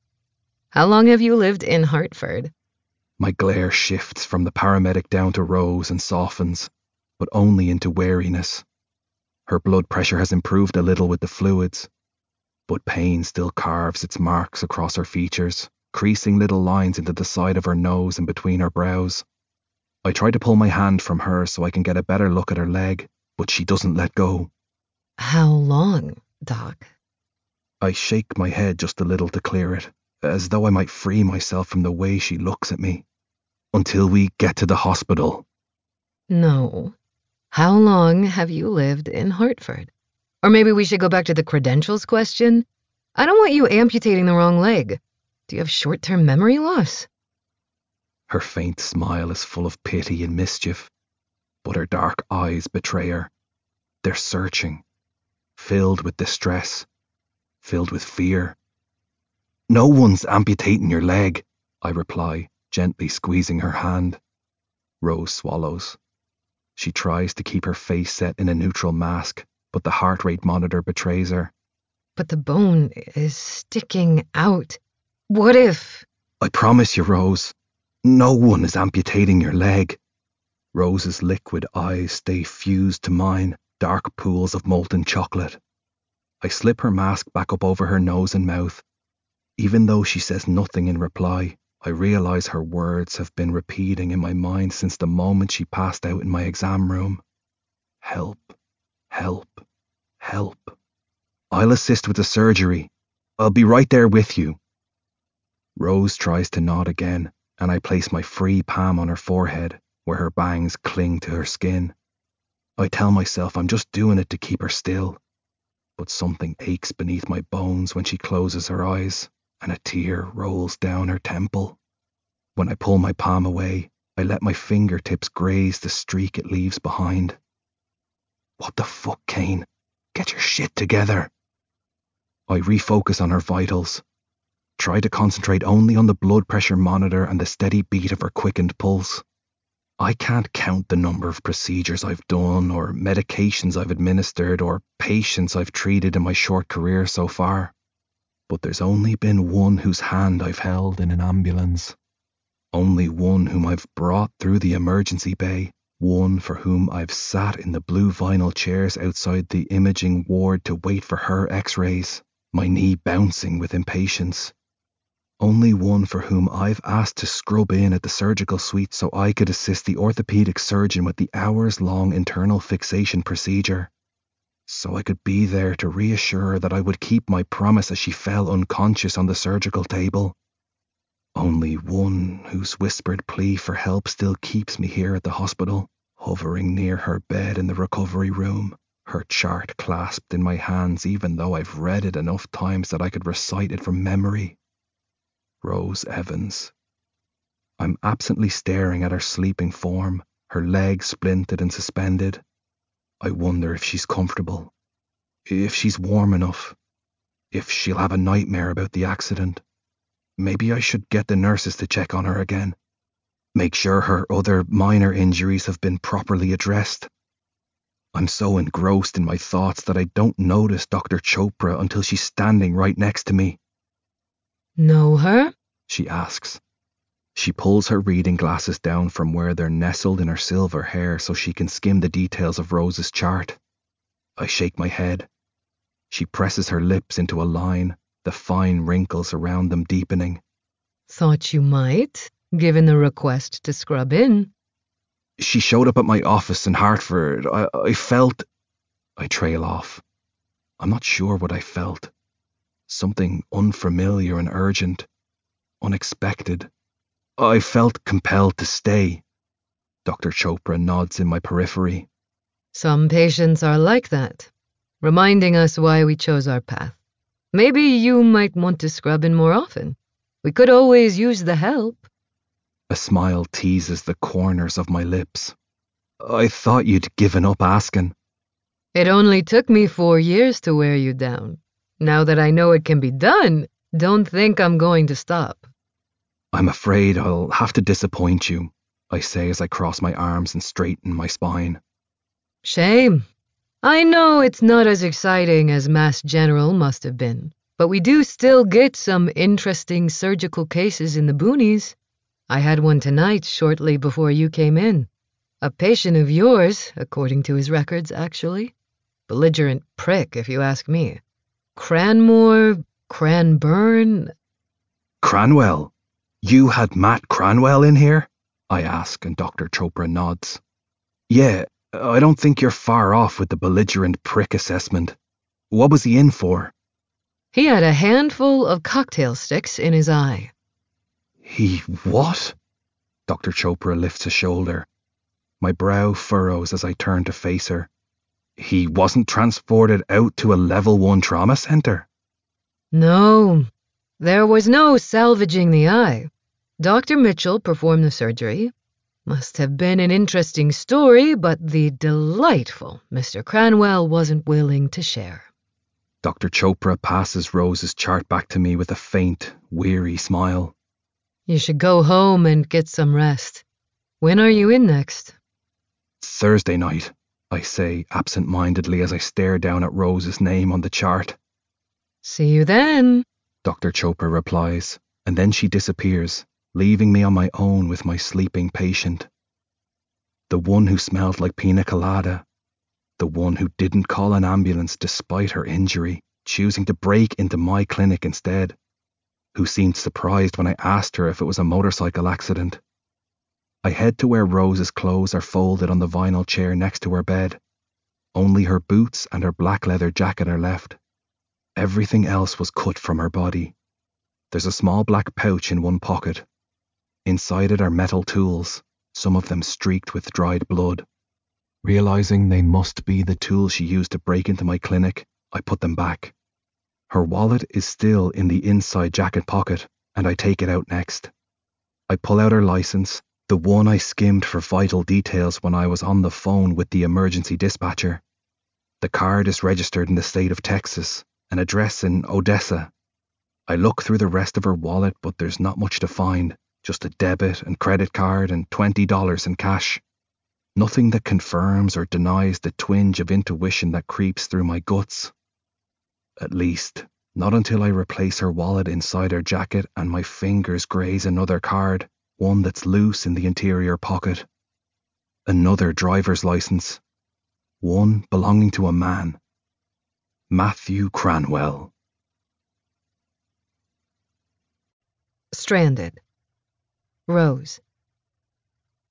S1: How long have you lived in Hartford?
S2: My glare shifts from the paramedic down to Rose and softens, but only into wariness. Her blood pressure has improved a little with the fluids, but pain still carves its marks across her features, creasing little lines into the side of her nose and between her brows. I try to pull my hand from her so I can get a better look at her leg, but she doesn't let go.
S1: How long, Doc?
S2: I shake my head just a little to clear it, as though I might free myself from the way she looks at me. Until we get to the hospital.
S1: No. How long have you lived in Hartford? Or maybe we should go back to the credentials question? I don't want you amputating the wrong leg. Do you have short-term memory loss?
S2: Her faint smile is full of pity and mischief, but her dark eyes betray her. They're searching, filled with distress, filled with fear. No one's amputating your leg, I reply, gently squeezing her hand. Rose swallows. She tries to keep her face set in a neutral mask, but the heart rate monitor betrays her.
S1: But the bone is sticking out. What if...
S2: I promise you, Rose, no one is amputating your leg. Rose's liquid eyes stay fused to mine, dark pools of molten chocolate. I slip her mask back up over her nose and mouth. Even though she says nothing in reply, I realize her words have been repeating in my mind since the moment she passed out in my exam room. Help, help, help. I'll assist with the surgery. I'll be right there with you. Rose tries to nod again, and I place my free palm on her forehead, where her bangs cling to her skin. I tell myself I'm just doing it to keep her still, but something aches beneath my bones when she closes her eyes, and a tear rolls down her temple. When I pull my palm away, I let my fingertips graze the streak it leaves behind. What the fuck, Kane? Get your shit together. I refocus on her vitals, try to concentrate only on the blood pressure monitor and the steady beat of her quickened pulse. I can't count the number of procedures I've done, or medications I've administered, or patients I've treated in my short career so far. But there's only been one whose hand I've held in an ambulance. Only one whom I've brought through the emergency bay. One for whom I've sat in the blue vinyl chairs outside the imaging ward to wait for her x-rays, my knee bouncing with impatience. Only one for whom I've asked to scrub in at the surgical suite so I could assist the orthopedic surgeon with the hours-long internal fixation procedure. So I could be there to reassure her that I would keep my promise as she fell unconscious on the surgical table. Only one whose whispered plea for help still keeps me here at the hospital, hovering near her bed in the recovery room, her chart clasped in my hands even though I've read it enough times that I could recite it from memory. Rose Evans. I'm absently staring at her sleeping form, her legs splinted and suspended. I wonder if she's comfortable, if she's warm enough, if she'll have a nightmare about the accident. Maybe I should get the nurses to check on her again. Make sure her other minor injuries have been properly addressed. I'm so engrossed in my thoughts that I don't notice Doctor Chopra until she's standing right next to me.
S1: Know her?
S2: She asks. She pulls her reading glasses down from where they're nestled in her silver hair so she can skim the details of Rose's chart. I shake my head. She presses her lips into a line, the fine wrinkles around them deepening.
S1: Thought you might, given the request to scrub in.
S2: She showed up at my office in Hartford. I, I felt... I trail off. I'm not sure what I felt. Something unfamiliar and urgent. Unexpected. I felt compelled to stay. Doctor Chopra nods in my periphery.
S1: Some patients are like that, reminding us why we chose our path. Maybe you might want to scrub in more often. We could always use the help.
S2: A smile teases the corners of my lips. I thought you'd given up asking.
S1: It only took me four years to wear you down. Now that I know it can be done, don't think I'm going to stop.
S2: I'm afraid I'll have to disappoint you, I say as I cross my arms and straighten my spine.
S1: Shame. I know it's not as exciting as Mass General must have been, but we do still get some interesting surgical cases in the boonies. I had one tonight shortly before you came in. A patient of yours, according to his records, actually. Belligerent prick, if you ask me. Cranmore, Cranburn...
S2: Cranwell? You had Matt Cranwell in here? I ask, and Doctor Chopra nods. Yeah, I don't think you're far off with the belligerent prick assessment. What was he in for?
S1: He had a handful of cocktail sticks in his eye.
S2: He what? Doctor Chopra lifts a shoulder. My brow furrows as I turn to face her. He wasn't transported out to a level one trauma center?
S1: No, there was no salvaging the eye. Doctor Mitchell performed the surgery. Must have been an interesting story, but the delightful Mister Cranwell wasn't willing to share.
S2: Doctor Chopra passes Rose's chart back to me with a faint, weary smile.
S1: You should go home and get some rest. When are you in next?
S2: Thursday night, I say absent-mindedly as I stare down at Rose's name on the chart.
S1: See you then,
S2: Doctor Chopra replies, and then she disappears, leaving me on my own with my sleeping patient. The one who smelled like pina colada. The one who didn't call an ambulance despite her injury, choosing to break into my clinic instead. Who seemed surprised when I asked her if it was a motorcycle accident. I head to where Rose's clothes are folded on the vinyl chair next to her bed. Only her boots and her black leather jacket are left. Everything else was cut from her body. There's a small black pouch in one pocket. Inside it are metal tools, some of them streaked with dried blood. Realizing they must be the tools she used to break into my clinic, I put them back. Her wallet is still in the inside jacket pocket, and I take it out next. I pull out her license, the one I skimmed for vital details when I was on the phone with the emergency dispatcher. The card is registered in the state of Texas, an address in Odessa. I look through the rest of her wallet, but there's not much to find, just a debit and credit card and twenty dollars in cash. Nothing that confirms or denies the twinge of intuition that creeps through my guts. At least, not until I replace her wallet inside her jacket and my fingers graze another card, one that's loose in the interior pocket. Another driver's license. One belonging to a man. Matthew Cranwell.
S1: Stranded. Rose.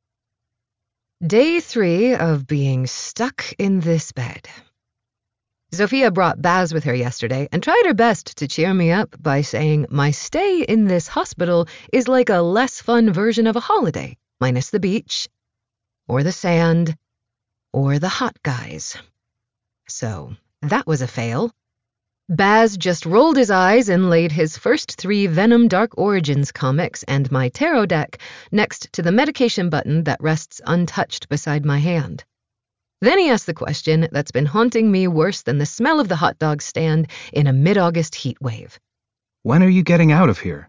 S1: Day three of being stuck in this bed. Sophia brought Baz with her yesterday and tried her best to cheer me up by saying my stay in this hospital is like a less fun version of a holiday, minus the beach, or the sand, or the hot guys. So that was a fail. Baz just rolled his eyes and laid his first three Venom Dark Origins comics and my tarot deck next to the medication button that rests untouched beside my hand. Then he asked the question that's been haunting me worse than the smell of the hot dog stand in a mid-August heat wave.
S2: When are you getting out of here?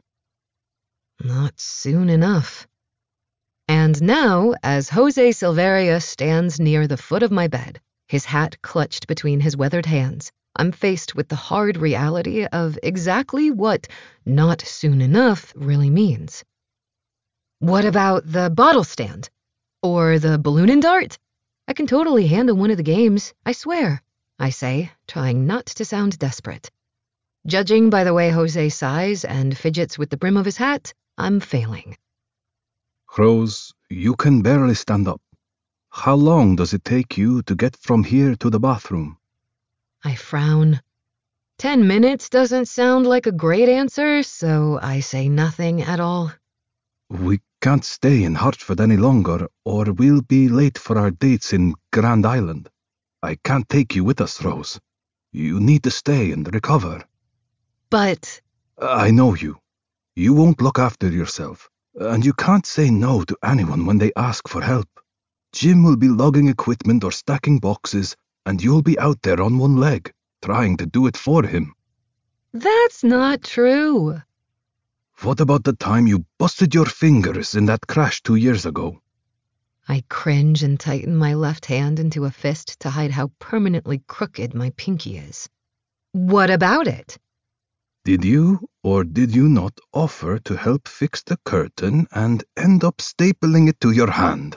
S1: Not soon enough. And now, as Jose Silveria stands near the foot of my bed, his hat clutched between his weathered hands, I'm faced with the hard reality of exactly what not soon enough really means. What about the bottle stand? Or the balloon and dart? I can totally handle one of the games, I swear, I say, trying not to sound desperate. Judging by the way Jose sighs and fidgets with the brim of his hat, I'm failing.
S3: Rose, you can barely stand up. How long does it take you to get from here to the bathroom?
S1: I frown. Ten minutes doesn't sound like a great answer, so I say nothing at all.
S3: We can't stay in Hartford any longer, or we'll be late for our dates in Grand Island. I can't take you with us, Rose. You need to stay and recover.
S1: But...
S3: I know you. You won't look after yourself, and you can't say no to anyone when they ask for help. Jim will be logging equipment or stacking boxes, and you'll be out there on one leg, trying to do it for him.
S1: That's not true.
S3: What about the time you busted your fingers in that crash two years ago?
S1: I cringe and tighten my left hand into a fist to hide how permanently crooked my pinky is. What about it?
S3: Did you or did you not offer to help fix the curtain and end up stapling it to your hand?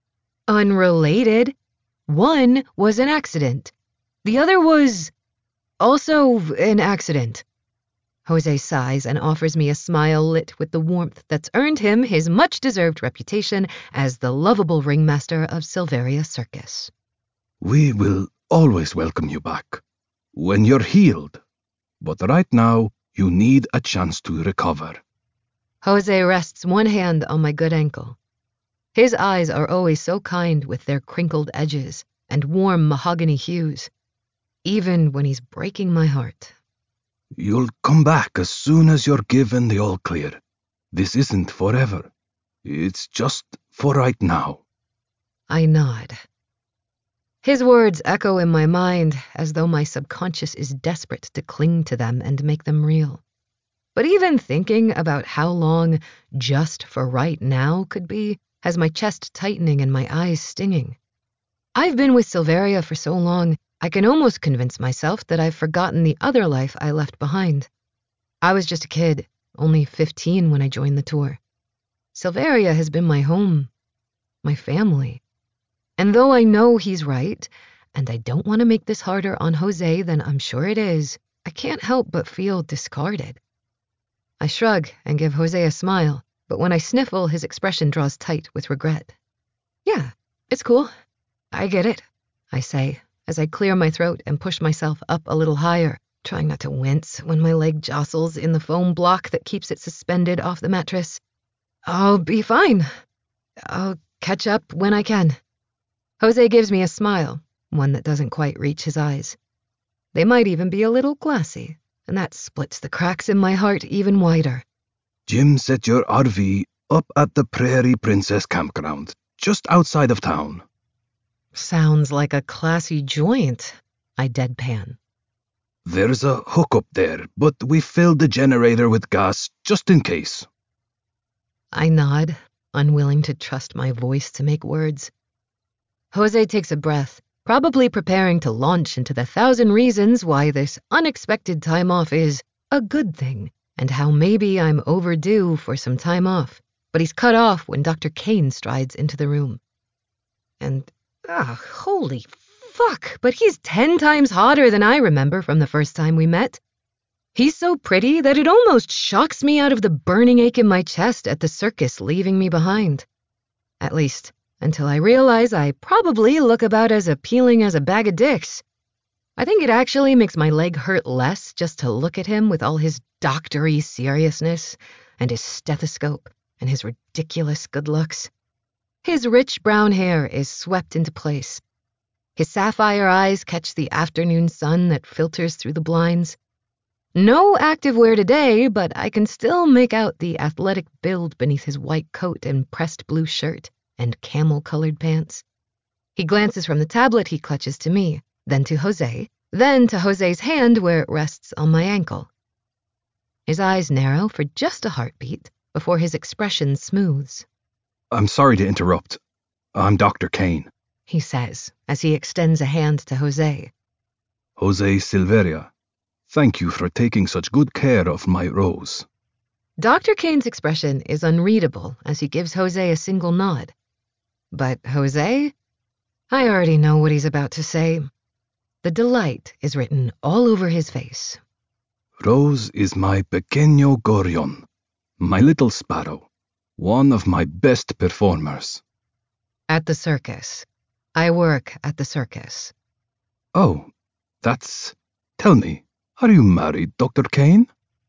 S1: Unrelated. One was an accident. The other was also an accident. Jose sighs and offers me a smile lit with the warmth that's earned him his much-deserved reputation as the lovable ringmaster of Silveria Circus.
S3: We will always welcome you back, when you're healed. But right now, you need a chance to recover.
S1: Jose rests one hand on my good ankle. His eyes are always so kind with their crinkled edges and warm mahogany hues, even when he's breaking my heart.
S3: You'll come back as soon as you're given the all clear. This isn't forever. It's just for right now.
S1: I nod. His words echo in my mind as though my subconscious is desperate to cling to them and make them real. But even thinking about how long just for right now could be has my chest tightening and my eyes stinging. I've been with Silveria for so long, I can almost convince myself that I've forgotten the other life I left behind. I was just a kid, only fifteen when I joined the tour. Silveria has been my home, my family. And though I know he's right, and I don't want to make this harder on Jose than I'm sure it is, I can't help but feel discarded. I shrug and give Jose a smile, but when I sniffle, his expression draws tight with regret. Yeah, it's cool. I get it, I say, as I clear my throat and push myself up a little higher, trying not to wince when my leg jostles in the foam block that keeps it suspended off the mattress. I'll be fine. I'll catch up when I can. Jose gives me a smile, one that doesn't quite reach his eyes. They might even be a little glassy, and that splits the cracks in my heart even wider.
S3: Jim set your R V up at the Prairie Princess campground, just outside of town.
S1: Sounds like a classy joint, I deadpan.
S3: There's a hookup there, but we filled the generator with gas just in case.
S1: I nod, unwilling to trust my voice to make words. Jose takes a breath, probably preparing to launch into the thousand reasons why this unexpected time off is a good thing, and how maybe I'm overdue for some time off. But he's cut off when Doctor Kane strides into the room. And, ah, holy fuck, but he's ten times hotter than I remember from the first time we met. He's so pretty that it almost shocks me out of the burning ache in my chest at the circus leaving me behind. At least, until I realize I probably look about as appealing as a bag of dicks. I think it actually makes my leg hurt less just to look at him with all his doctory seriousness and his stethoscope and his ridiculous good looks. His rich brown hair is swept into place. His sapphire eyes catch the afternoon sun that filters through the blinds. No activewear today, but I can still make out the athletic build beneath his white coat and pressed blue shirt and camel-colored pants. He glances from the tablet he clutches to me, then to Jose, then to Jose's hand where it rests on my ankle. His eyes narrow for just a heartbeat before his expression smooths.
S3: I'm sorry to interrupt. I'm Doctor Kane,
S1: he says as he extends a hand to Jose.
S3: Jose Silveria. Thank you for taking such good care of my Rose.
S1: Doctor Kane's expression is unreadable as he gives Jose a single nod. But Jose? I already know what he's about to say. The delight is written all over his face.
S3: Rose is my pequeño gorrión, my little sparrow, one of my best performers.
S1: At the circus. I work at the circus.
S3: Oh, that's... Tell me, are you married, Doctor Kane?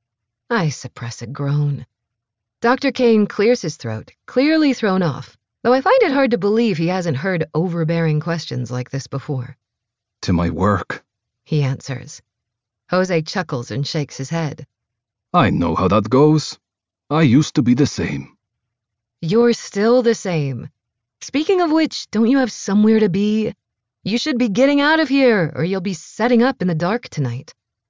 S1: I suppress a groan. Doctor Kane clears his throat, clearly thrown off, though I find it hard to believe he hasn't heard overbearing questions like this before.
S3: To my work,
S1: he answers. Jose chuckles and shakes his head.
S3: I know how that goes. I used to be the same.
S1: You're still the same. Speaking of which, don't you have somewhere to be? You should be getting out of here, or you'll be setting up in the dark tonight.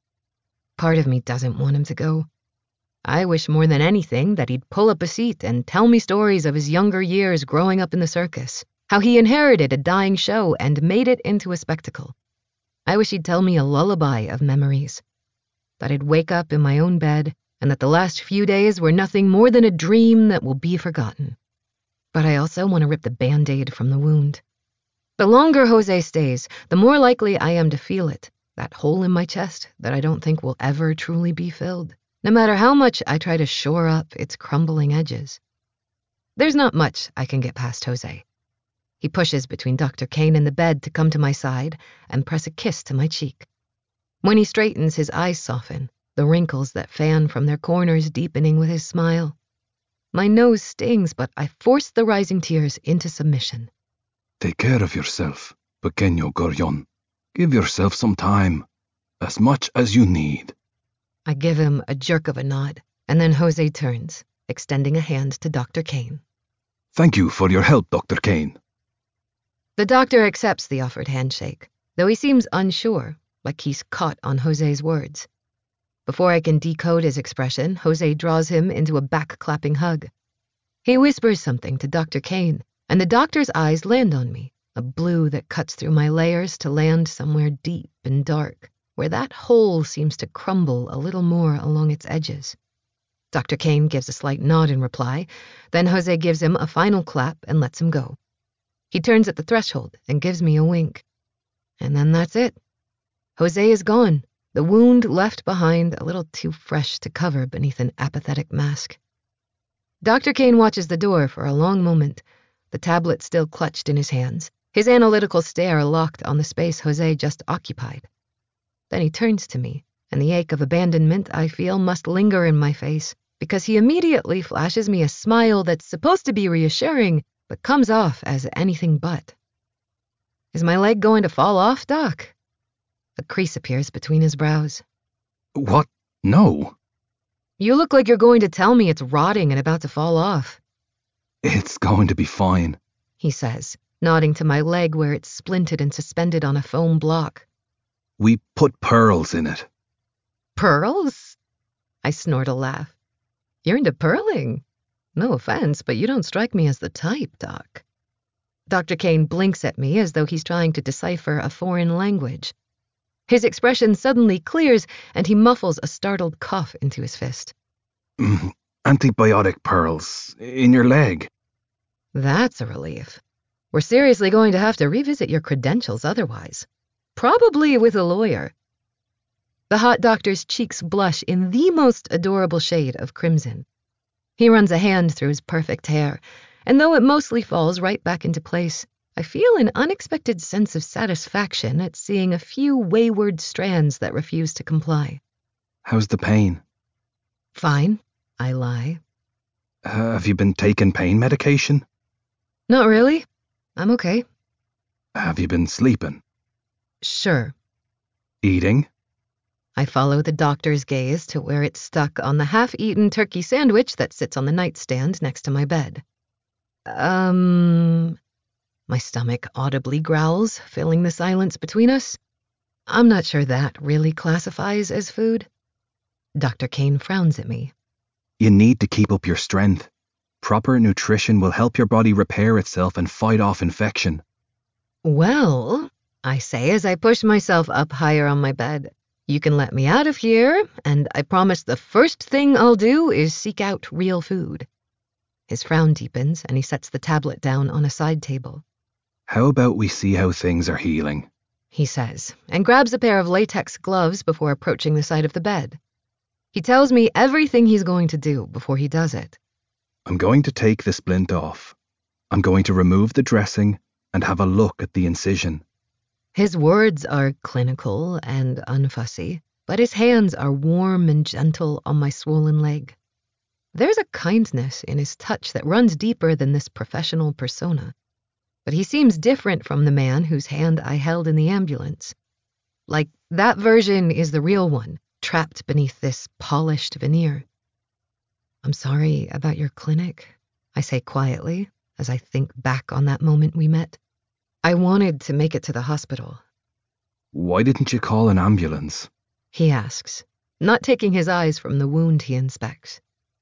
S1: Part of me doesn't want him to go. I wish more than anything that he'd pull up a seat and tell me stories of his younger years growing up in the circus, how he inherited a dying show and made it into a spectacle. I wish he'd tell me a lullaby of memories, that I'd wake up in my own bed and that the last few days were nothing more than a dream that will be forgotten. But I also want to rip the Band-Aid from the wound. The longer Jose stays, the more likely I am to feel it, that hole in my chest that I don't think will ever truly be filled, no matter how much I try to shore up its crumbling edges. There's not much I can get past Jose. He pushes between Doctor Kane and the bed to come to my side and press a kiss to my cheek. When he straightens, his eyes soften, the wrinkles that fan from their corners deepening with his smile. My nose stings, but I force the rising tears into submission.
S3: Take care of yourself, pequeño gorrión. Give yourself some time, as much as you need.
S1: I give him a jerk of a nod, and then Jose turns, extending a hand to Doctor Kane.
S3: Thank you for your help, Doctor Kane.
S1: The doctor accepts the offered handshake, though he seems unsure, like he's caught on Jose's words. Before I can decode his expression, Jose draws him into a back-clapping hug. He whispers something to Doctor Kane, and the doctor's eyes land on me, a blue that cuts through my layers to land somewhere deep and dark, where that hole seems to crumble a little more along its edges. Doctor Kane gives a slight nod in reply, then Jose gives him a final clap and lets him go. He turns at the threshold and gives me a wink. And then that's it. Jose is gone, the wound left behind a little too fresh to cover beneath an apathetic mask. Doctor Kane watches the door for a long moment, the tablet still clutched in his hands, his analytical stare locked on the space Jose just occupied. Then he turns to me, and the ache of abandonment I feel must linger in my face, because he immediately flashes me a smile that's supposed to be reassuring, but comes off as anything but. Is my leg going to fall off, Doc? A crease appears between his brows.
S3: What? No.
S1: You look like you're going to tell me it's rotting and about to fall off.
S3: It's going to be fine,
S1: he says, nodding to my leg where it's splinted and suspended on a foam block.
S3: We put pearls in it.
S1: Pearls? I snort a laugh. You're into pearling. No offense, but you don't strike me as the type, Doc. Doctor Kane blinks at me as though he's trying to decipher a foreign language. His expression suddenly clears, and he muffles a startled cough into his fist.
S3: Mm, antibiotic pearls in your leg.
S1: That's a relief. We're seriously going to have to revisit your credentials otherwise. Probably with a lawyer. The hot doctor's cheeks blush in the most adorable shade of crimson. He runs a hand through his perfect hair, and though it mostly falls right back into place, I feel an unexpected sense of satisfaction at seeing a few wayward strands that refuse to comply.
S2: How's the pain?
S1: Fine, I lie.
S2: Uh, have you been taking pain medication?
S1: Not really. I'm okay.
S2: Have you been sleeping?
S1: Sure.
S2: Eating?
S1: I follow the doctor's gaze to where it's stuck on the half-eaten turkey sandwich that sits on the nightstand next to my bed. Um... My stomach audibly growls, filling the silence between us. I'm not sure that really classifies as food. Doctor Kane frowns at me.
S2: You need to keep up your strength. Proper nutrition will help your body repair itself and fight off infection.
S1: Well, I say as I push myself up higher on my bed, you can let me out of here, and I promise the first thing I'll do is seek out real food. His frown deepens, and he sets the tablet down on a side table.
S2: How about we see how things are healing?
S1: He says, and grabs a pair of latex gloves before approaching the side of the bed. He tells me everything he's going to do before he does it.
S2: I'm going to take the splint off. I'm going to remove the dressing and have a look at the incision.
S1: His words are clinical and unfussy, but his hands are warm and gentle on my swollen leg. There's a kindness in his touch that runs deeper than this professional persona. But he seems different from the man whose hand I held in the ambulance. Like that version is the real one, trapped beneath this polished veneer. I'm sorry about your clinic, I say quietly as I think back on that moment we met. I wanted to make it to the hospital.
S2: Why didn't you call an ambulance?
S1: He asks, not taking his eyes from the wound he inspects.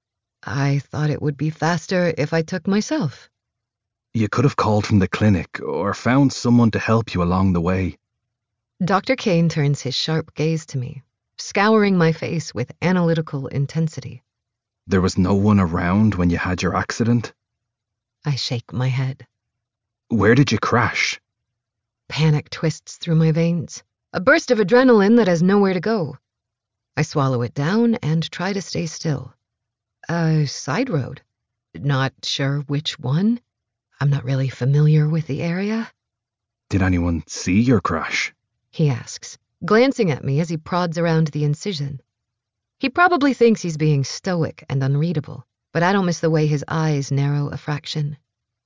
S1: I thought it would be faster if I took myself.
S2: You could have called from the clinic or found someone to help you along the way.
S1: Doctor Kane turns his sharp gaze to me, scouring my face with analytical intensity.
S2: There was no one around when you had your accident?
S1: I shake my head.
S2: Where did you crash?
S1: Panic twists through my veins, a burst of adrenaline that has nowhere to go. I swallow it down and try to stay still. A side road. Not sure which one. I'm not really familiar with the area.
S2: Did anyone see your crash?
S1: He asks, glancing at me as he prods around the incision. He probably thinks he's being stoic and unreadable, but I don't miss the way his eyes narrow a fraction.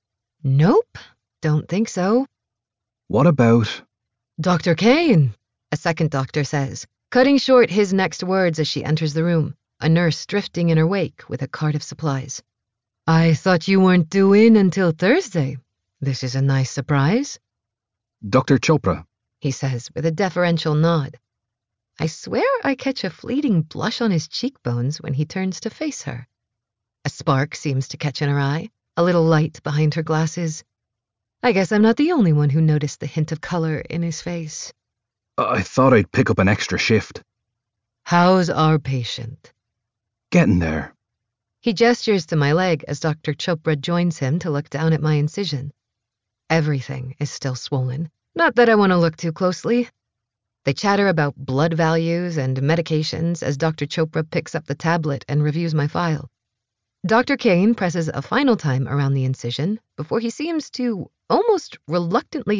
S1: Nope, don't think so.
S2: What about...
S1: Doctor Kane, a second doctor says, cutting short his next words as she enters the room, a nurse drifting in her wake with a cart of supplies. I thought you weren't due in until Thursday. This is a nice surprise.
S2: Doctor Chopra,
S1: he says with a deferential nod. I swear I catch a fleeting blush on his cheekbones when he turns to face her. A spark seems to catch in her eye, a little light behind her glasses. I guess I'm not the only one who noticed the hint of color in his face.
S2: I thought I'd pick up an extra shift.
S1: How's our patient?
S2: Getting there.
S1: He gestures to my leg as Doctor Chopra joins him to look down at my incision. Everything is still swollen. Not that I want to look too closely. They chatter about blood values and medications as Doctor Chopra picks up the tablet and reviews my file. Doctor Kane presses a final time around the incision before he seems to almost reluctantly